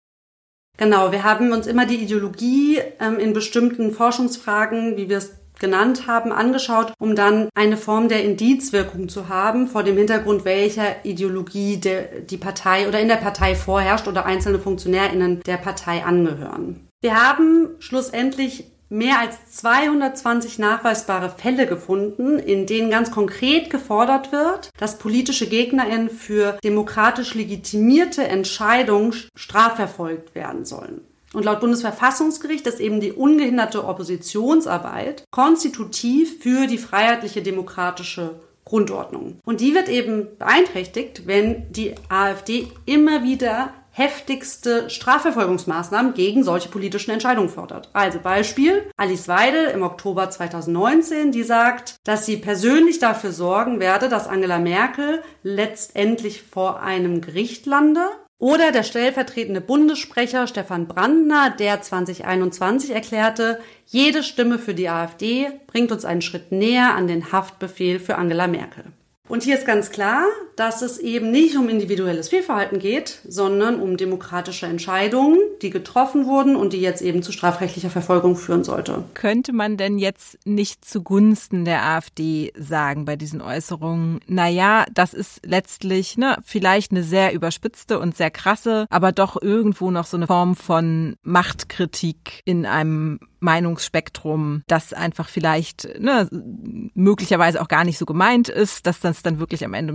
Genau, wir haben uns immer die Ideologie in bestimmten Forschungsfragen, wie wir es genannt haben, angeschaut, um dann eine Form der Indizwirkung zu haben, vor dem Hintergrund, welcher Ideologie die Partei oder in der Partei vorherrscht oder einzelne FunktionärInnen der Partei angehören. Wir haben schlussendlich mehr als 220 nachweisbare Fälle gefunden, in denen ganz konkret gefordert wird, dass politische GegnerInnen für demokratisch legitimierte Entscheidungen strafverfolgt werden sollen. Und laut Bundesverfassungsgericht ist eben die ungehinderte Oppositionsarbeit konstitutiv für die freiheitliche demokratische Grundordnung. Und die wird eben beeinträchtigt, wenn die AfD immer wieder heftigste Strafverfolgungsmaßnahmen gegen solche politischen Entscheidungen fordert. Also Beispiel, Alice Weidel im Oktober 2019, die sagt, dass sie persönlich dafür sorgen werde, dass Angela Merkel letztendlich vor einem Gericht lande. Oder der stellvertretende Bundessprecher Stefan Brandner, der 2021 erklärte, jede Stimme für die AfD bringt uns einen Schritt näher an den Haftbefehl für Angela Merkel. Und hier ist ganz klar, dass es eben nicht um individuelles Fehlverhalten geht, sondern um demokratische Entscheidungen, die getroffen wurden und die jetzt eben zu strafrechtlicher Verfolgung führen sollte. Könnte man denn jetzt nicht zugunsten der AfD sagen bei diesen Äußerungen, naja, das ist letztlich vielleicht eine sehr überspitzte und sehr krasse, aber doch irgendwo noch so eine Form von Machtkritik in einem Meinungsspektrum, das einfach vielleicht möglicherweise auch gar nicht so gemeint ist, dass das dann wirklich am Ende um die Strafverfolgung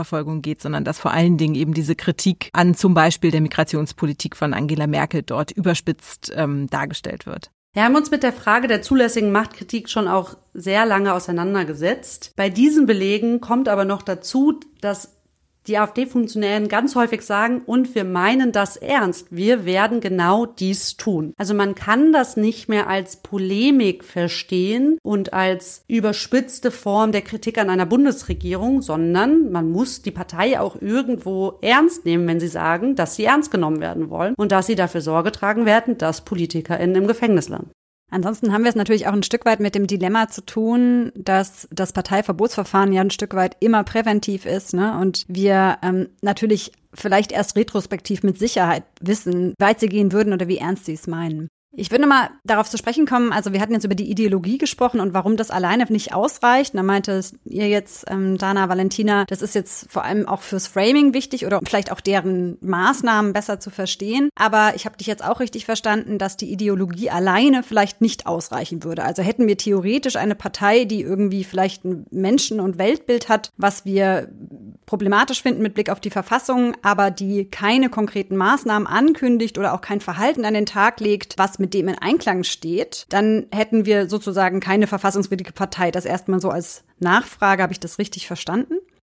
Strafverfolgung geht, sondern dass vor allen Dingen eben diese Kritik an zum Beispiel der Migrationspolitik von Angela Merkel dort überspitzt dargestellt wird. Wir haben uns mit der Frage der zulässigen Machtkritik schon auch sehr lange auseinandergesetzt. Bei diesen Belegen kommt aber noch dazu, dass die AfD-Funktionären ganz häufig sagen, und wir meinen das ernst, wir werden genau dies tun. Also man kann das nicht mehr als Polemik verstehen und als überspitzte Form der Kritik an einer Bundesregierung, sondern man muss die Partei auch irgendwo ernst nehmen, wenn sie sagen, dass sie ernst genommen werden wollen und dass sie dafür Sorge tragen werden, dass PolitikerInnen im Gefängnis landen. Ansonsten haben wir es natürlich auch ein Stück weit mit dem Dilemma zu tun, dass das Parteiverbotsverfahren ja ein Stück weit immer präventiv ist, ne? Und wir natürlich vielleicht erst retrospektiv mit Sicherheit wissen, wie weit sie gehen würden oder wie ernst sie es meinen. Ich würde mal darauf zu sprechen kommen, also wir hatten jetzt über die Ideologie gesprochen und warum das alleine nicht ausreicht. Da meinte ihr jetzt, Dana, Valentina, das ist jetzt vor allem auch fürs Framing wichtig oder vielleicht auch deren Maßnahmen besser zu verstehen. Aber ich habe dich jetzt auch richtig verstanden, dass die Ideologie alleine vielleicht nicht ausreichen würde. Also hätten wir theoretisch eine Partei, die irgendwie vielleicht ein Menschen- und Weltbild hat, was wir problematisch finden mit Blick auf die Verfassung, aber die keine konkreten Maßnahmen ankündigt oder auch kein Verhalten an den Tag legt, was mit dem in Einklang steht, dann hätten wir sozusagen keine verfassungswidrige Partei. Das erstmal so als Nachfrage, habe ich das richtig verstanden?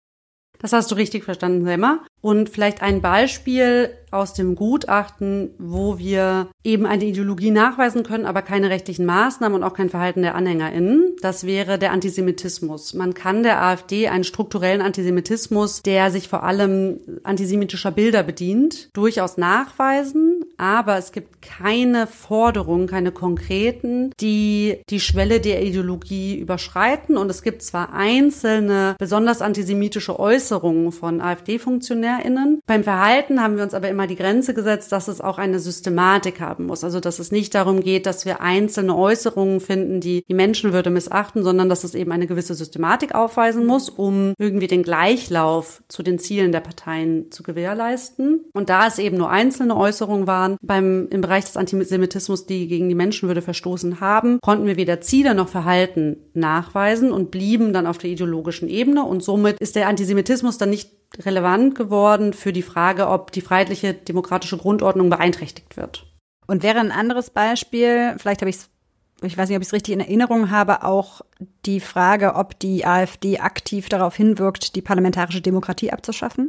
Das hast du richtig verstanden, Selma. Und vielleicht ein Beispiel aus dem Gutachten, wo wir eben eine Ideologie nachweisen können, aber keine rechtlichen Maßnahmen und auch kein Verhalten der AnhängerInnen. Das wäre der Antisemitismus. Man kann der AfD einen strukturellen Antisemitismus, der sich vor allem antisemitischer Bilder bedient, durchaus nachweisen. Aber es gibt keine Forderungen, keine konkreten, die die Schwelle der Ideologie überschreiten. Und es gibt zwar einzelne, besonders antisemitische Äußerungen von AfD-FunktionärInnen. Beim Verhalten haben wir uns aber immer die Grenze gesetzt, dass es auch eine Systematik haben muss. Also, dass es nicht darum geht, dass wir einzelne Äußerungen finden, die die Menschenwürde missachten, sondern dass es eben eine gewisse Systematik aufweisen muss, um irgendwie den Gleichlauf zu den Zielen der Parteien zu gewährleisten. Und da es eben nur einzelne Äußerungen waren, im Bereich des Antisemitismus, die gegen die Menschenwürde verstoßen haben, konnten wir weder Ziele noch Verhalten nachweisen und blieben dann auf der ideologischen Ebene. Und somit ist der Antisemitismus dann nicht relevant geworden für die Frage, ob die freiheitliche demokratische Grundordnung beeinträchtigt wird. Und wäre ein anderes Beispiel, vielleicht ich weiß nicht, ob ich es richtig in Erinnerung habe, auch die Frage, ob die AfD aktiv darauf hinwirkt, die parlamentarische Demokratie abzuschaffen?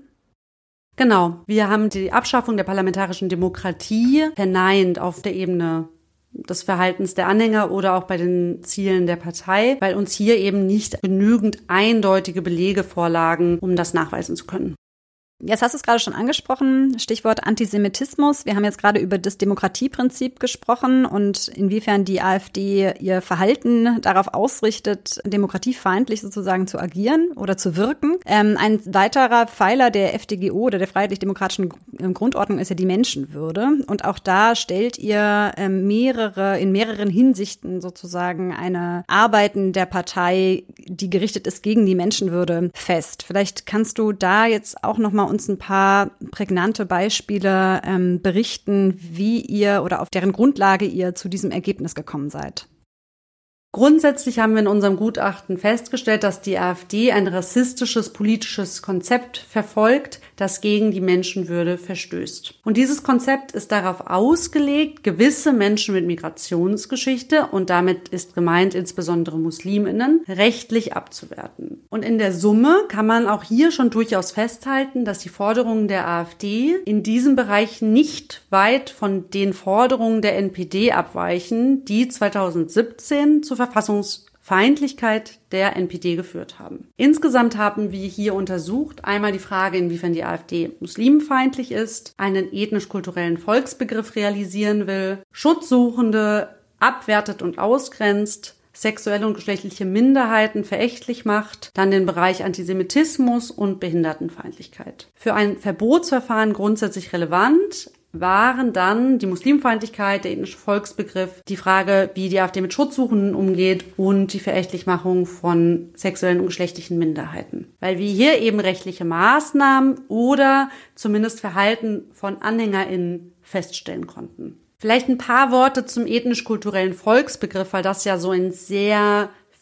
Genau. Wir haben die Abschaffung der parlamentarischen Demokratie verneint auf der Ebene des Verhaltens der Anhänger oder auch bei den Zielen der Partei, weil uns hier eben nicht genügend eindeutige Belege vorlagen, um das nachweisen zu können. Jetzt hast du es gerade schon angesprochen, Stichwort Antisemitismus. Wir haben jetzt gerade über das Demokratieprinzip gesprochen und inwiefern die AfD ihr Verhalten darauf ausrichtet, demokratiefeindlich sozusagen zu agieren oder zu wirken. Ein weiterer Pfeiler der FDGO oder der freiheitlich-demokratischen Grundordnung ist ja die Menschenwürde. Und auch da stellt ihr in mehreren Hinsichten sozusagen eine Arbeiten der Partei, die gerichtet ist gegen die Menschenwürde, fest. Vielleicht kannst du da jetzt auch noch mal uns ein paar prägnante Beispiele berichten, wie ihr oder auf deren Grundlage ihr zu diesem Ergebnis gekommen seid. Grundsätzlich haben wir in unserem Gutachten festgestellt, dass die AfD ein rassistisches politisches Konzept verfolgt, das gegen die Menschenwürde verstößt. Und dieses Konzept ist darauf ausgelegt, gewisse Menschen mit Migrationsgeschichte, und damit ist gemeint insbesondere MuslimInnen, rechtlich abzuwerten. Und in der Summe kann man auch hier schon durchaus festhalten, dass die Forderungen der AfD in diesem Bereich nicht weit von den Forderungen der NPD abweichen, die 2017 zur Verfassungsfeindlichkeit der NPD geführt haben. Insgesamt haben wir hier untersucht einmal die Frage, inwiefern die AfD muslimfeindlich ist, einen ethnisch-kulturellen Volksbegriff realisieren will, Schutzsuchende abwertet und ausgrenzt, sexuelle und geschlechtliche Minderheiten verächtlich macht, dann den Bereich Antisemitismus und Behindertenfeindlichkeit. Für ein Verbotsverfahren grundsätzlich relevant waren dann die Muslimfeindlichkeit, der ethnische Volksbegriff, die Frage, wie die AfD mit Schutzsuchenden umgeht und die Verächtlichmachung von sexuellen und geschlechtlichen Minderheiten. Weil wir hier eben rechtliche Maßnahmen oder zumindest Verhalten von AnhängerInnen feststellen konnten. Vielleicht ein paar Worte zum ethnisch-kulturellen Volksbegriff, weil das ja so ein sehr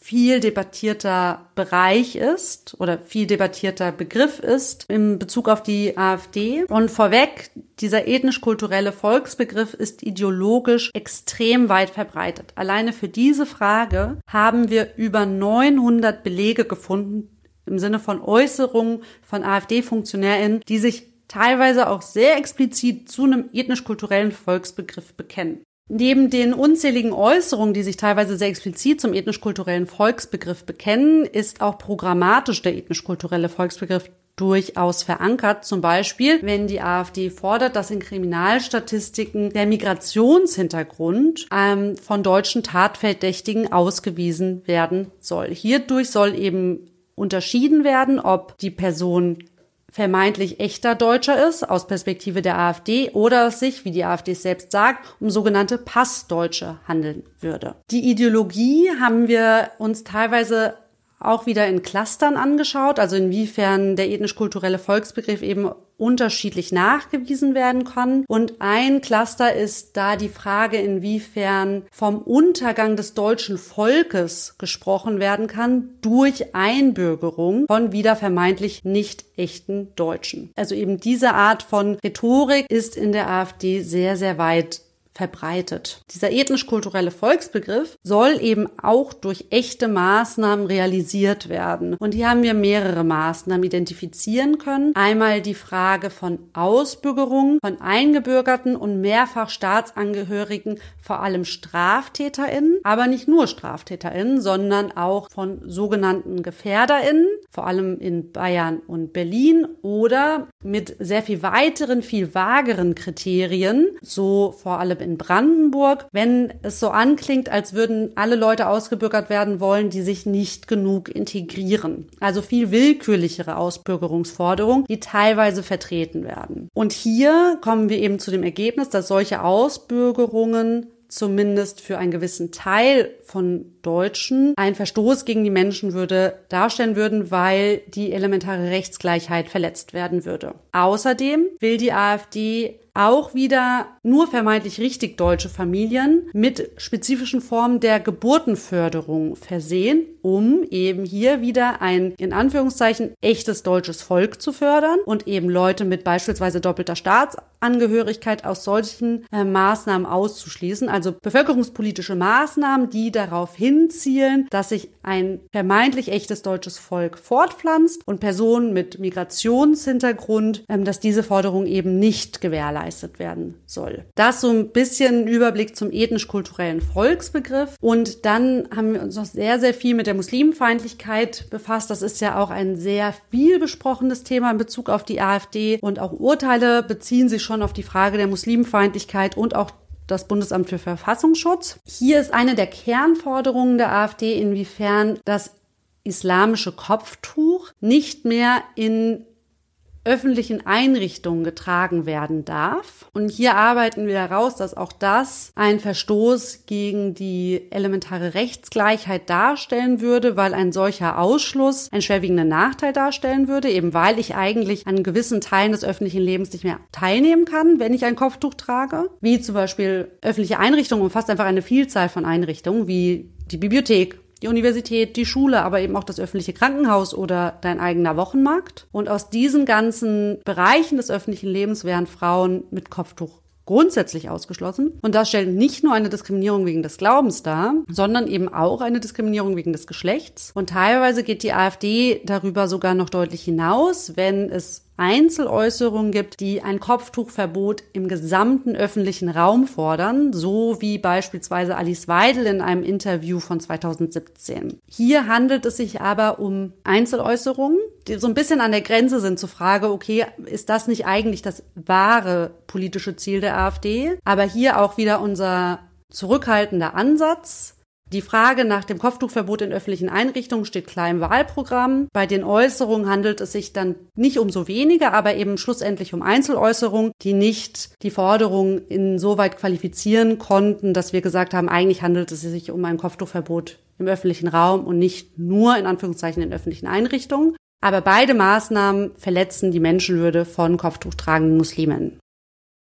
viel debattierter Bereich ist oder viel debattierter Begriff ist in Bezug auf die AfD. Und vorweg, dieser ethnisch-kulturelle Volksbegriff ist ideologisch extrem weit verbreitet. Alleine für diese Frage haben wir über 900 Belege gefunden, im Sinne von Äußerungen von AfD-FunktionärInnen, die sich teilweise auch sehr explizit zu einem ethnisch-kulturellen Volksbegriff bekennen. Neben den unzähligen Äußerungen, die sich teilweise sehr explizit zum ethnisch-kulturellen Volksbegriff bekennen, ist auch programmatisch der ethnisch-kulturelle Volksbegriff durchaus verankert. Zum Beispiel, wenn die AfD fordert, dass in Kriminalstatistiken der Migrationshintergrund von deutschen Tatverdächtigen ausgewiesen werden soll. Hierdurch soll eben unterschieden werden, ob die Person vermeintlich echter Deutscher ist, aus Perspektive der AfD, oder es sich, wie die AfD es selbst sagt, um sogenannte Passdeutsche handeln würde. Die Ideologie haben wir uns teilweise auch wieder in Clustern angeschaut, also inwiefern der ethnisch-kulturelle Volksbegriff eben unterschiedlich nachgewiesen werden kann. Und ein Cluster ist da die Frage, inwiefern vom Untergang des deutschen Volkes gesprochen werden kann durch Einbürgerung von wieder vermeintlich nicht echten Deutschen. Also eben diese Art von Rhetorik ist in der AfD sehr, sehr weit verbreitet. Dieser ethnisch-kulturelle Volksbegriff soll eben auch durch echte Maßnahmen realisiert werden. Und hier haben wir mehrere Maßnahmen identifizieren können. Einmal die Frage von Ausbürgerung von Eingebürgerten und mehrfach Staatsangehörigen, vor allem StraftäterInnen, aber nicht nur StraftäterInnen, sondern auch von sogenannten GefährderInnen, vor allem in Bayern und Berlin, oder mit sehr viel weiteren, viel vageren Kriterien, so vor allem in Brandenburg, wenn es so anklingt, als würden alle Leute ausgebürgert werden wollen, die sich nicht genug integrieren. Also viel willkürlichere Ausbürgerungsforderungen, die teilweise vertreten werden. Und hier kommen wir eben zu dem Ergebnis, dass solche Ausbürgerungen zumindest für einen gewissen Teil von Deutschen einen Verstoß gegen die Menschenwürde darstellen würden, weil die elementare Rechtsgleichheit verletzt werden würde. Außerdem will die AfD auch wieder nur vermeintlich richtig deutsche Familien mit spezifischen Formen der Geburtenförderung versehen, um eben hier wieder ein, in Anführungszeichen, echtes deutsches Volk zu fördern und eben Leute mit beispielsweise doppelter Staatsangehörigkeit aus solchen Maßnahmen auszuschließen. Also bevölkerungspolitische Maßnahmen, die darauf hinzielen, dass sich ein vermeintlich echtes deutsches Volk fortpflanzt und Personen mit Migrationshintergrund, dass diese Forderung eben nicht gewährleistet werden soll. Das so ein bisschen Überblick zum ethnisch-kulturellen Volksbegriff. Und dann haben wir uns noch sehr, sehr viel mit der Muslimfeindlichkeit befasst. Das ist ja auch ein sehr viel besprochenes Thema in Bezug auf die AfD. Und auch Urteile beziehen sich schon auf die Frage der Muslimfeindlichkeit und auch das Bundesamt für Verfassungsschutz. Hier ist eine der Kernforderungen der AfD, inwiefern das islamische Kopftuch nicht mehr in öffentlichen Einrichtungen getragen werden darf. Und hier arbeiten wir heraus, dass auch das ein Verstoß gegen die elementare Rechtsgleichheit darstellen würde, weil ein solcher Ausschluss einen schwerwiegenden Nachteil darstellen würde, eben weil ich eigentlich an gewissen Teilen des öffentlichen Lebens nicht mehr teilnehmen kann, wenn ich ein Kopftuch trage. Wie zum Beispiel öffentliche Einrichtungen umfasst einfach eine Vielzahl von Einrichtungen, wie die Bibliothek, die Universität, die Schule, aber eben auch das öffentliche Krankenhaus oder dein eigener Wochenmarkt. Und aus diesen ganzen Bereichen des öffentlichen Lebens wären Frauen mit Kopftuch grundsätzlich ausgeschlossen. Und das stellt nicht nur eine Diskriminierung wegen des Glaubens dar, sondern eben auch eine Diskriminierung wegen des Geschlechts. Und teilweise geht die AfD darüber sogar noch deutlich hinaus, wenn es Einzeläußerungen gibt, die ein Kopftuchverbot im gesamten öffentlichen Raum fordern, so wie beispielsweise Alice Weidel in einem Interview von 2017. Hier handelt es sich aber um Einzeläußerungen, die so ein bisschen an der Grenze sind zur Frage, okay, ist das nicht eigentlich das wahre politische Ziel der AfD? Aber hier auch wieder unser zurückhaltender Ansatz. Die Frage nach dem Kopftuchverbot in öffentlichen Einrichtungen steht klar im Wahlprogramm. Bei den Äußerungen handelt es sich dann nicht um so wenige, aber eben schlussendlich um Einzeläußerungen, die nicht die Forderung insoweit qualifizieren konnten, dass wir gesagt haben, eigentlich handelt es sich um ein Kopftuchverbot im öffentlichen Raum und nicht nur in Anführungszeichen in öffentlichen Einrichtungen. Aber beide Maßnahmen verletzen die Menschenwürde von kopftuchtragenden Muslimen.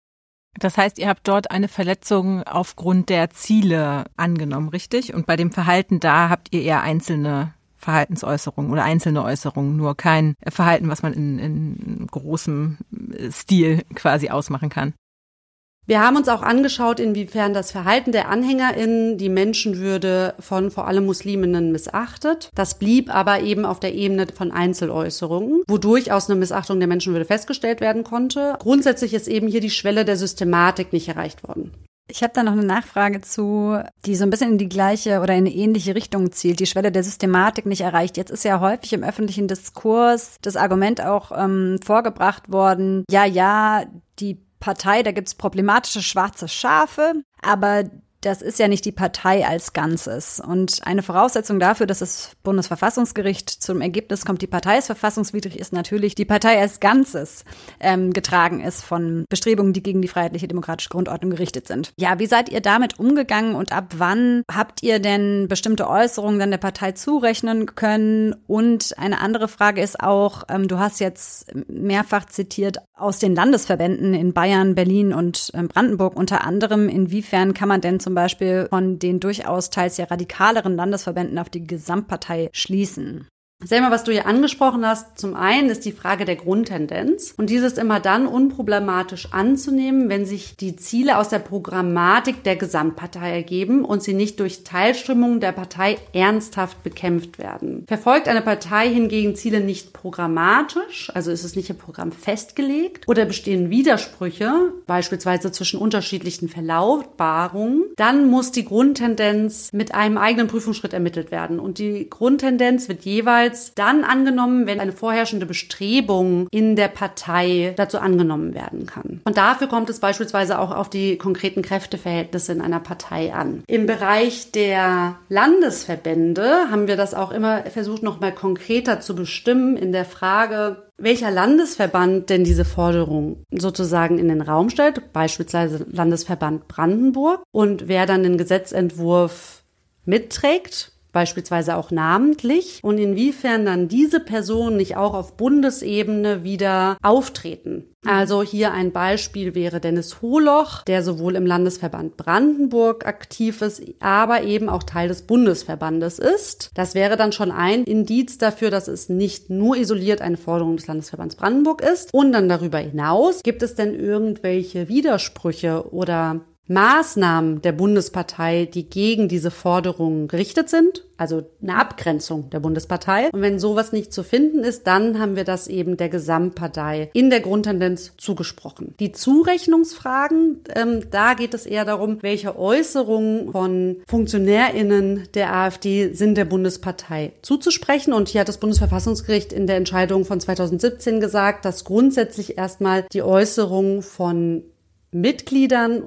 Das heißt, ihr habt dort eine Verletzung aufgrund der Ziele angenommen, richtig? Und bei dem Verhalten da habt ihr eher einzelne Verhaltensäußerungen oder einzelne Äußerungen, nur kein Verhalten, was man in großem Stil quasi ausmachen kann. Wir haben uns auch angeschaut, inwiefern das Verhalten der AnhängerInnen die Menschenwürde von vor allem Musliminnen missachtet. Das blieb aber eben auf der Ebene von Einzeläußerungen, wo durchaus eine Missachtung der Menschenwürde festgestellt werden konnte. Grundsätzlich ist eben hier die Schwelle der Systematik nicht erreicht worden. Ich habe da noch eine Nachfrage zu, die so ein bisschen in die gleiche oder in eine ähnliche Richtung zielt, die Schwelle der Systematik nicht erreicht. Jetzt ist ja häufig im öffentlichen Diskurs das Argument auch vorgebracht worden, ja, die Partei, da gibt's problematische schwarze Schafe, aber das ist ja nicht die Partei als Ganzes. Und eine Voraussetzung dafür, dass das Bundesverfassungsgericht zum Ergebnis kommt, die Partei ist verfassungswidrig, ist natürlich, die Partei als Ganzes getragen ist von Bestrebungen, die gegen die freiheitliche demokratische Grundordnung gerichtet sind. Ja, wie seid ihr damit umgegangen und ab wann habt ihr denn bestimmte Äußerungen dann der Partei zurechnen können? Und eine andere Frage ist auch, du hast jetzt mehrfach zitiert aus den Landesverbänden in Bayern, Berlin und Brandenburg unter anderem, inwiefern kann man denn zum Beispiel von den durchaus teils ja radikaleren Landesverbänden auf die Gesamtpartei schließen? Selma, was du hier angesprochen hast, zum einen ist die Frage der Grundtendenz. Und dies ist immer dann unproblematisch anzunehmen, wenn sich die Ziele aus der Programmatik der Gesamtpartei ergeben und sie nicht durch Teilstimmungen der Partei ernsthaft bekämpft werden. Verfolgt eine Partei hingegen Ziele nicht programmatisch, also ist es nicht im Programm festgelegt, oder bestehen Widersprüche, beispielsweise zwischen unterschiedlichen Verlautbarungen, dann muss die Grundtendenz mit einem eigenen Prüfungsschritt ermittelt werden. Und die Grundtendenz wird jeweils dann angenommen, wenn eine vorherrschende Bestrebung in der Partei dazu angenommen werden kann. Und dafür kommt es beispielsweise auch auf die konkreten Kräfteverhältnisse in einer Partei an. Im Bereich der Landesverbände haben wir das auch immer versucht, noch mal konkreter zu bestimmen in der Frage, welcher Landesverband denn diese Forderung sozusagen in den Raum stellt, beispielsweise Landesverband Brandenburg, und wer dann den Gesetzentwurf mitträgt, beispielsweise auch namentlich, und inwiefern dann diese Personen nicht auch auf Bundesebene wieder auftreten. Also hier ein Beispiel wäre Dennis Holoch, der sowohl im Landesverband Brandenburg aktiv ist, aber eben auch Teil des Bundesverbandes ist. Das wäre dann schon ein Indiz dafür, dass es nicht nur isoliert eine Forderung des Landesverbands Brandenburg ist. Und dann darüber hinaus, gibt es denn irgendwelche Widersprüche oder Maßnahmen der Bundespartei, die gegen diese Forderungen gerichtet sind, also eine Abgrenzung der Bundespartei. Und wenn sowas nicht zu finden ist, dann haben wir das eben der Gesamtpartei in der Grundtendenz zugesprochen. Die Zurechnungsfragen, da geht es eher darum, welche Äußerungen von FunktionärInnen der AfD sind der Bundespartei zuzusprechen. Und hier hat das Bundesverfassungsgericht in der Entscheidung von 2017 gesagt, dass grundsätzlich erstmal die Äußerungen von Mitgliedern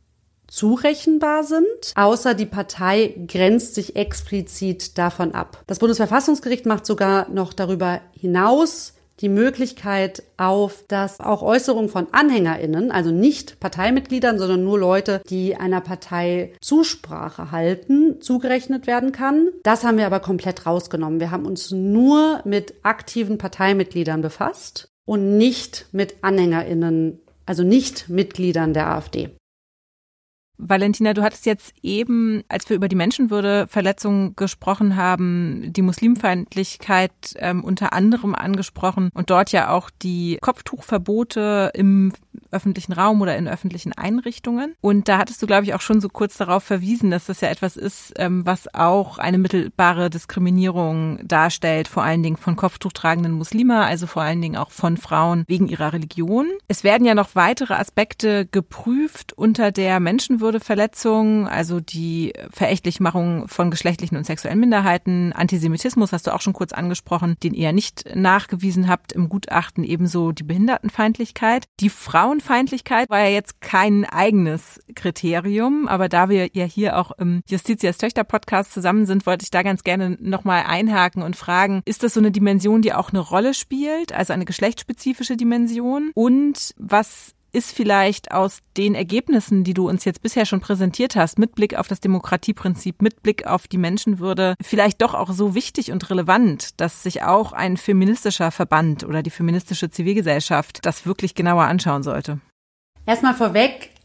zurechenbar sind, außer die Partei grenzt sich explizit davon ab. Das Bundesverfassungsgericht macht sogar noch darüber hinaus die Möglichkeit auf, dass auch Äußerungen von AnhängerInnen, also nicht Parteimitgliedern, sondern nur Leute, die einer Partei Zusprache halten, zugerechnet werden kann. Das haben wir aber komplett rausgenommen. Wir haben uns nur mit aktiven Parteimitgliedern befasst und nicht mit AnhängerInnen, also nicht Mitgliedern der AfD. Valentina, du hattest jetzt eben, als wir über die Menschenwürdeverletzung gesprochen haben, die Muslimfeindlichkeit unter anderem angesprochen und dort ja auch die Kopftuchverbote im öffentlichen Raum oder in öffentlichen Einrichtungen. Und da hattest du, glaube ich, auch schon so kurz darauf verwiesen, dass das ja etwas ist, was auch eine mittelbare Diskriminierung darstellt, vor allen Dingen von kopftuchtragenden Muslimen, also vor allen Dingen auch von Frauen wegen ihrer Religion. Es werden ja noch weitere Aspekte geprüft unter der Menschenwürdeverletzung, also die Verächtlichmachung von geschlechtlichen und sexuellen Minderheiten, Antisemitismus hast du auch schon kurz angesprochen, den ihr nicht nachgewiesen habt im Gutachten, ebenso die Behindertenfeindlichkeit. Die Frauenfeindlichkeit war ja jetzt kein eigenes Kriterium, aber da wir ja hier auch im Justitias Töchter Podcast zusammen sind, wollte ich da ganz gerne nochmal einhaken und fragen, ist das so eine Dimension, die auch eine Rolle spielt, also eine geschlechtsspezifische Dimension? Und was ist vielleicht aus den Ergebnissen, die du uns jetzt bisher schon präsentiert hast, mit Blick auf das Demokratieprinzip, mit Blick auf die Menschenwürde, vielleicht doch auch so wichtig und relevant, dass sich auch ein feministischer Verband oder die feministische Zivilgesellschaft das wirklich genauer anschauen sollte? Erstmal vorweg,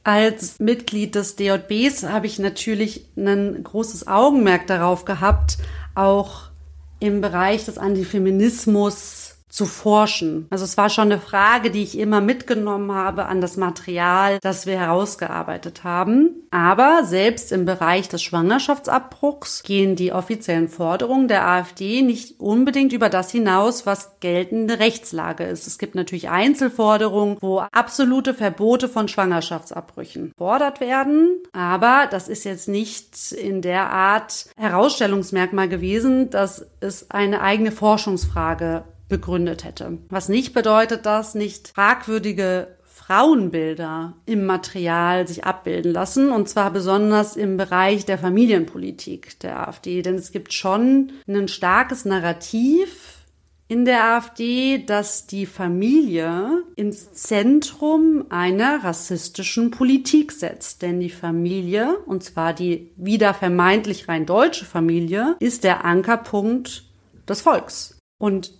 Als Mitglied des DJBs habe ich natürlich ein großes Augenmerk darauf gehabt, auch im Bereich des Antifeminismus zu forschen. Also es war schon eine Frage, die ich immer mitgenommen habe an das Material, das wir herausgearbeitet haben. Aber selbst im Bereich des Schwangerschaftsabbruchs gehen die offiziellen Forderungen der AfD nicht unbedingt über das hinaus, was geltende Rechtslage ist. Es gibt natürlich Einzelforderungen, wo absolute Verbote von Schwangerschaftsabbrüchen gefordert werden. Aber das ist jetzt nicht in der Art Herausstellungsmerkmal gewesen, dass es eine eigene Forschungsfrage begründet hätte. Was nicht bedeutet, dass nicht fragwürdige Frauenbilder im Material sich abbilden lassen, und zwar besonders im Bereich der Familienpolitik der AfD. Denn es gibt schon ein starkes Narrativ in der AfD, dass die Familie ins Zentrum einer rassistischen Politik setzt. Denn die Familie, und zwar die wieder vermeintlich rein deutsche Familie, ist der Ankerpunkt des Volks. Und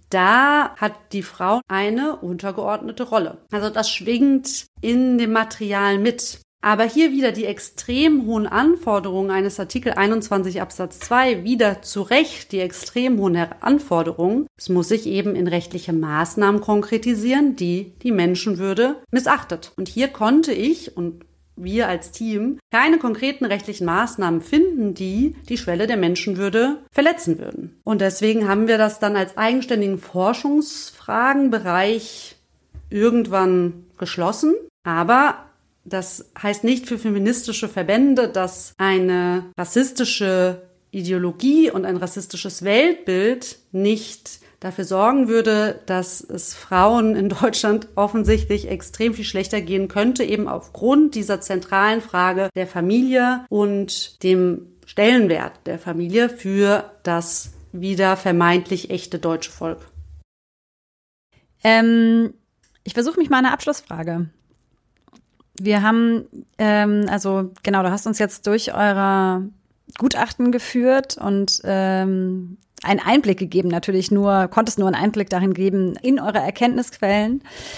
da hat die Frau eine untergeordnete Rolle. Also das schwingt in dem Material mit. Aber hier wieder die extrem hohen Anforderungen eines Artikel 21 Absatz 2, wieder zu Recht die extrem hohen Anforderungen. Es muss sich eben in rechtliche Maßnahmen konkretisieren, die die Menschenwürde missachtet. Und hier konnte ich und wir als Team keine konkreten rechtlichen Maßnahmen finden, die die Schwelle der Menschenwürde verletzen würden. Und deswegen haben wir das dann als eigenständigen Forschungsfragenbereich irgendwann geschlossen. Aber das heißt nicht für feministische Verbände, dass eine rassistische Ideologie und ein rassistisches Weltbild nicht dafür sorgen würde, dass es Frauen in Deutschland offensichtlich extrem viel schlechter gehen könnte, eben aufgrund dieser zentralen Frage der Familie und dem Stellenwert der Familie für das wieder vermeintlich echte deutsche Volk. Ich versuche mich mal eine Abschlussfrage. Wir haben, du hast uns jetzt durch eure Gutachten geführt und einen Einblick gegeben, konntest nur einen Einblick darin geben, in eure Erkenntnisquellen.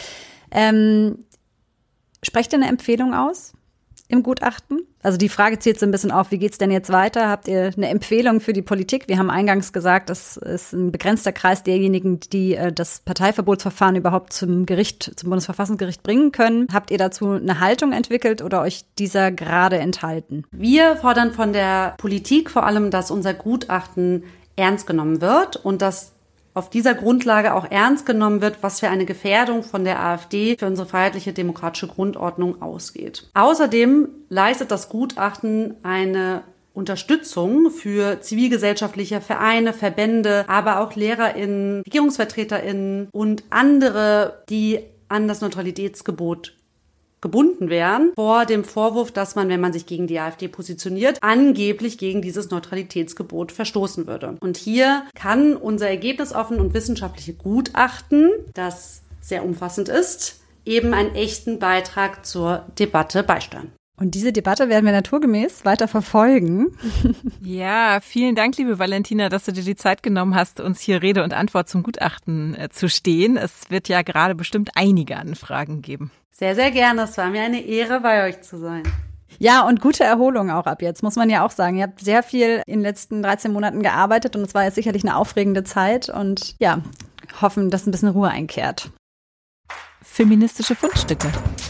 Sprecht ihr eine Empfehlung aus im Gutachten? Also die Frage zielt so ein bisschen auf, wie geht's denn jetzt weiter? Habt ihr eine Empfehlung für die Politik? Wir haben eingangs gesagt, das ist ein begrenzter Kreis derjenigen, die das Parteiverbotsverfahren überhaupt zum Bundesverfassungsgericht bringen können. Habt ihr dazu eine Haltung entwickelt oder euch dieser gerade enthalten? Wir fordern von der Politik vor allem, dass unser Gutachten ernst genommen wird und dass auf dieser Grundlage auch ernst genommen wird, was für eine Gefährdung von der AfD für unsere freiheitliche demokratische Grundordnung ausgeht. Außerdem leistet das Gutachten eine Unterstützung für zivilgesellschaftliche Vereine, Verbände, aber auch LehrerInnen, RegierungsvertreterInnen und andere, die an das Neutralitätsgebot gebunden wären, vor dem Vorwurf, dass man, wenn man sich gegen die AfD positioniert, angeblich gegen dieses Neutralitätsgebot verstoßen würde. Und hier kann unser ergebnisoffen und wissenschaftliche Gutachten, das sehr umfassend ist, eben einen echten Beitrag zur Debatte beisteuern. Und diese Debatte werden wir naturgemäß weiter verfolgen. Ja, vielen Dank, liebe Valentina, dass du dir die Zeit genommen hast, uns hier Rede und Antwort zum Gutachten zu stehen. Es wird ja gerade bestimmt einige Anfragen geben. Sehr, sehr gerne. Es war mir eine Ehre, bei euch zu sein. Ja, und gute Erholung auch ab jetzt, muss man ja auch sagen. Ihr habt sehr viel in den letzten 13 Monaten gearbeitet und es war jetzt sicherlich eine aufregende Zeit und ja, hoffen, dass ein bisschen Ruhe einkehrt. Feministische Fundstücke.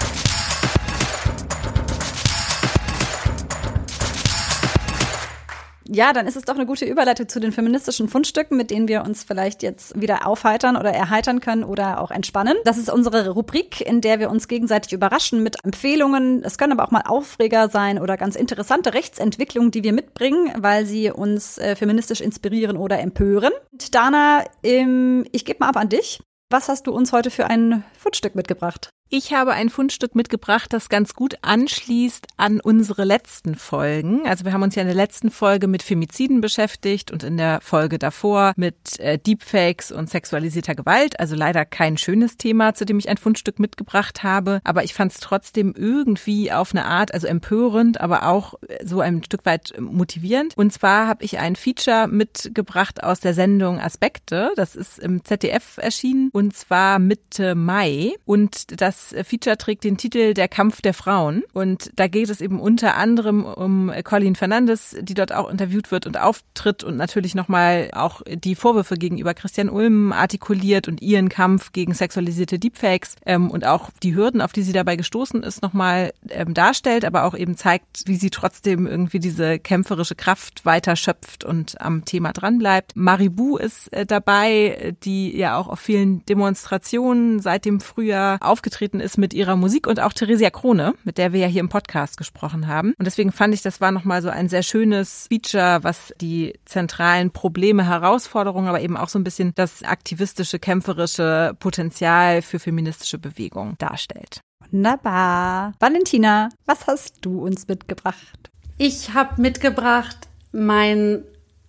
Ja, dann ist es doch eine gute Überleitung zu den feministischen Fundstücken, mit denen wir uns vielleicht jetzt wieder aufheitern oder erheitern können oder auch entspannen. Das ist unsere Rubrik, in der wir uns gegenseitig überraschen mit Empfehlungen. Es können aber auch mal Aufreger sein oder ganz interessante Rechtsentwicklungen, die wir mitbringen, weil sie uns feministisch inspirieren oder empören. Und Dana, ich gebe mal ab an dich. Was hast du uns heute für ein Fundstück mitgebracht? Ich habe ein Fundstück mitgebracht, das ganz gut anschließt an unsere letzten Folgen. Also wir haben uns ja in der letzten Folge mit Femiziden beschäftigt und in der Folge davor mit Deepfakes und sexualisierter Gewalt. Also leider kein schönes Thema, zu dem ich ein Fundstück mitgebracht habe. Aber ich fand es trotzdem irgendwie auf eine Art, also empörend, aber auch so ein Stück weit motivierend. Und zwar habe ich ein Feature mitgebracht aus der Sendung Aspekte. Das ist im ZDF erschienen und zwar Mitte Mai. Und das Das Feature trägt den Titel Der Kampf der Frauen. Und da geht es eben unter anderem um Colleen Fernandes, die dort auch interviewt wird und auftritt und natürlich nochmal auch die Vorwürfe gegenüber Christian Ulm artikuliert und ihren Kampf gegen sexualisierte Deepfakes und auch die Hürden, auf die sie dabei gestoßen ist, nochmal darstellt, aber auch eben zeigt, wie sie trotzdem irgendwie diese kämpferische Kraft weiter schöpft und am Thema dranbleibt. Maribou ist dabei, die ja auch auf vielen Demonstrationen seit dem Frühjahr aufgetreten ist mit ihrer Musik, und auch Theresia Krone, mit der wir ja hier im Podcast gesprochen haben. Und deswegen fand ich, das war nochmal so ein sehr schönes Feature, was die zentralen Probleme, Herausforderungen, aber eben auch so ein bisschen das aktivistische, kämpferische Potenzial für feministische Bewegung darstellt. Wunderbar. Valentina, was hast du uns mitgebracht? Ich habe mitgebracht mein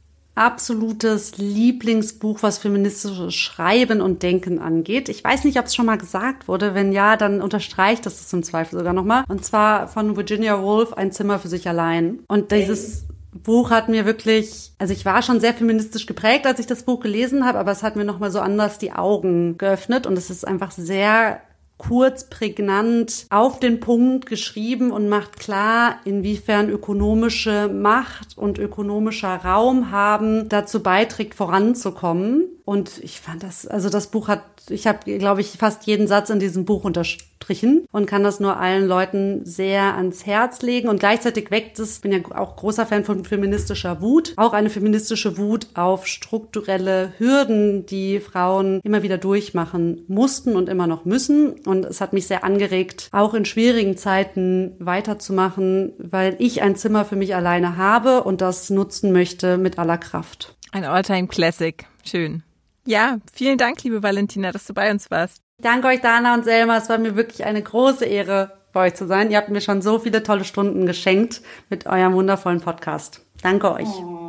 absolutes Lieblingsbuch, was feministisches Schreiben und Denken angeht. Ich weiß nicht, ob es schon mal gesagt wurde. Wenn ja, dann unterstreicht das im Zweifel sogar nochmal. Und zwar von Virginia Woolf, Ein Zimmer für sich allein. Und dieses Buch hat mir wirklich, also ich war schon sehr feministisch geprägt, als ich das Buch gelesen habe, aber es hat mir nochmal so anders die Augen geöffnet. Und es ist einfach sehr kurz, prägnant, auf den Punkt geschrieben und macht klar, inwiefern ökonomische Macht und ökonomischer Raum haben, dazu beiträgt, voranzukommen. Und ich fand das Buch ich habe, glaube ich, fast jeden Satz in diesem Buch unterstrichen und kann das nur allen Leuten sehr ans Herz legen. Und gleichzeitig weckt es, bin ja auch großer Fan von feministischer Wut, auch eine feministische Wut auf strukturelle Hürden, die Frauen immer wieder durchmachen mussten und immer noch müssen. Und es hat mich sehr angeregt, auch in schwierigen Zeiten weiterzumachen, weil ich ein Zimmer für mich alleine habe und das nutzen möchte mit aller Kraft. Ein All-Time-Classic. Schön. Ja, vielen Dank, liebe Valentina, dass du bei uns warst. Danke euch, Dana und Selma. Es war mir wirklich eine große Ehre, bei euch zu sein. Ihr habt mir schon so viele tolle Stunden geschenkt mit eurem wundervollen Podcast. Danke euch.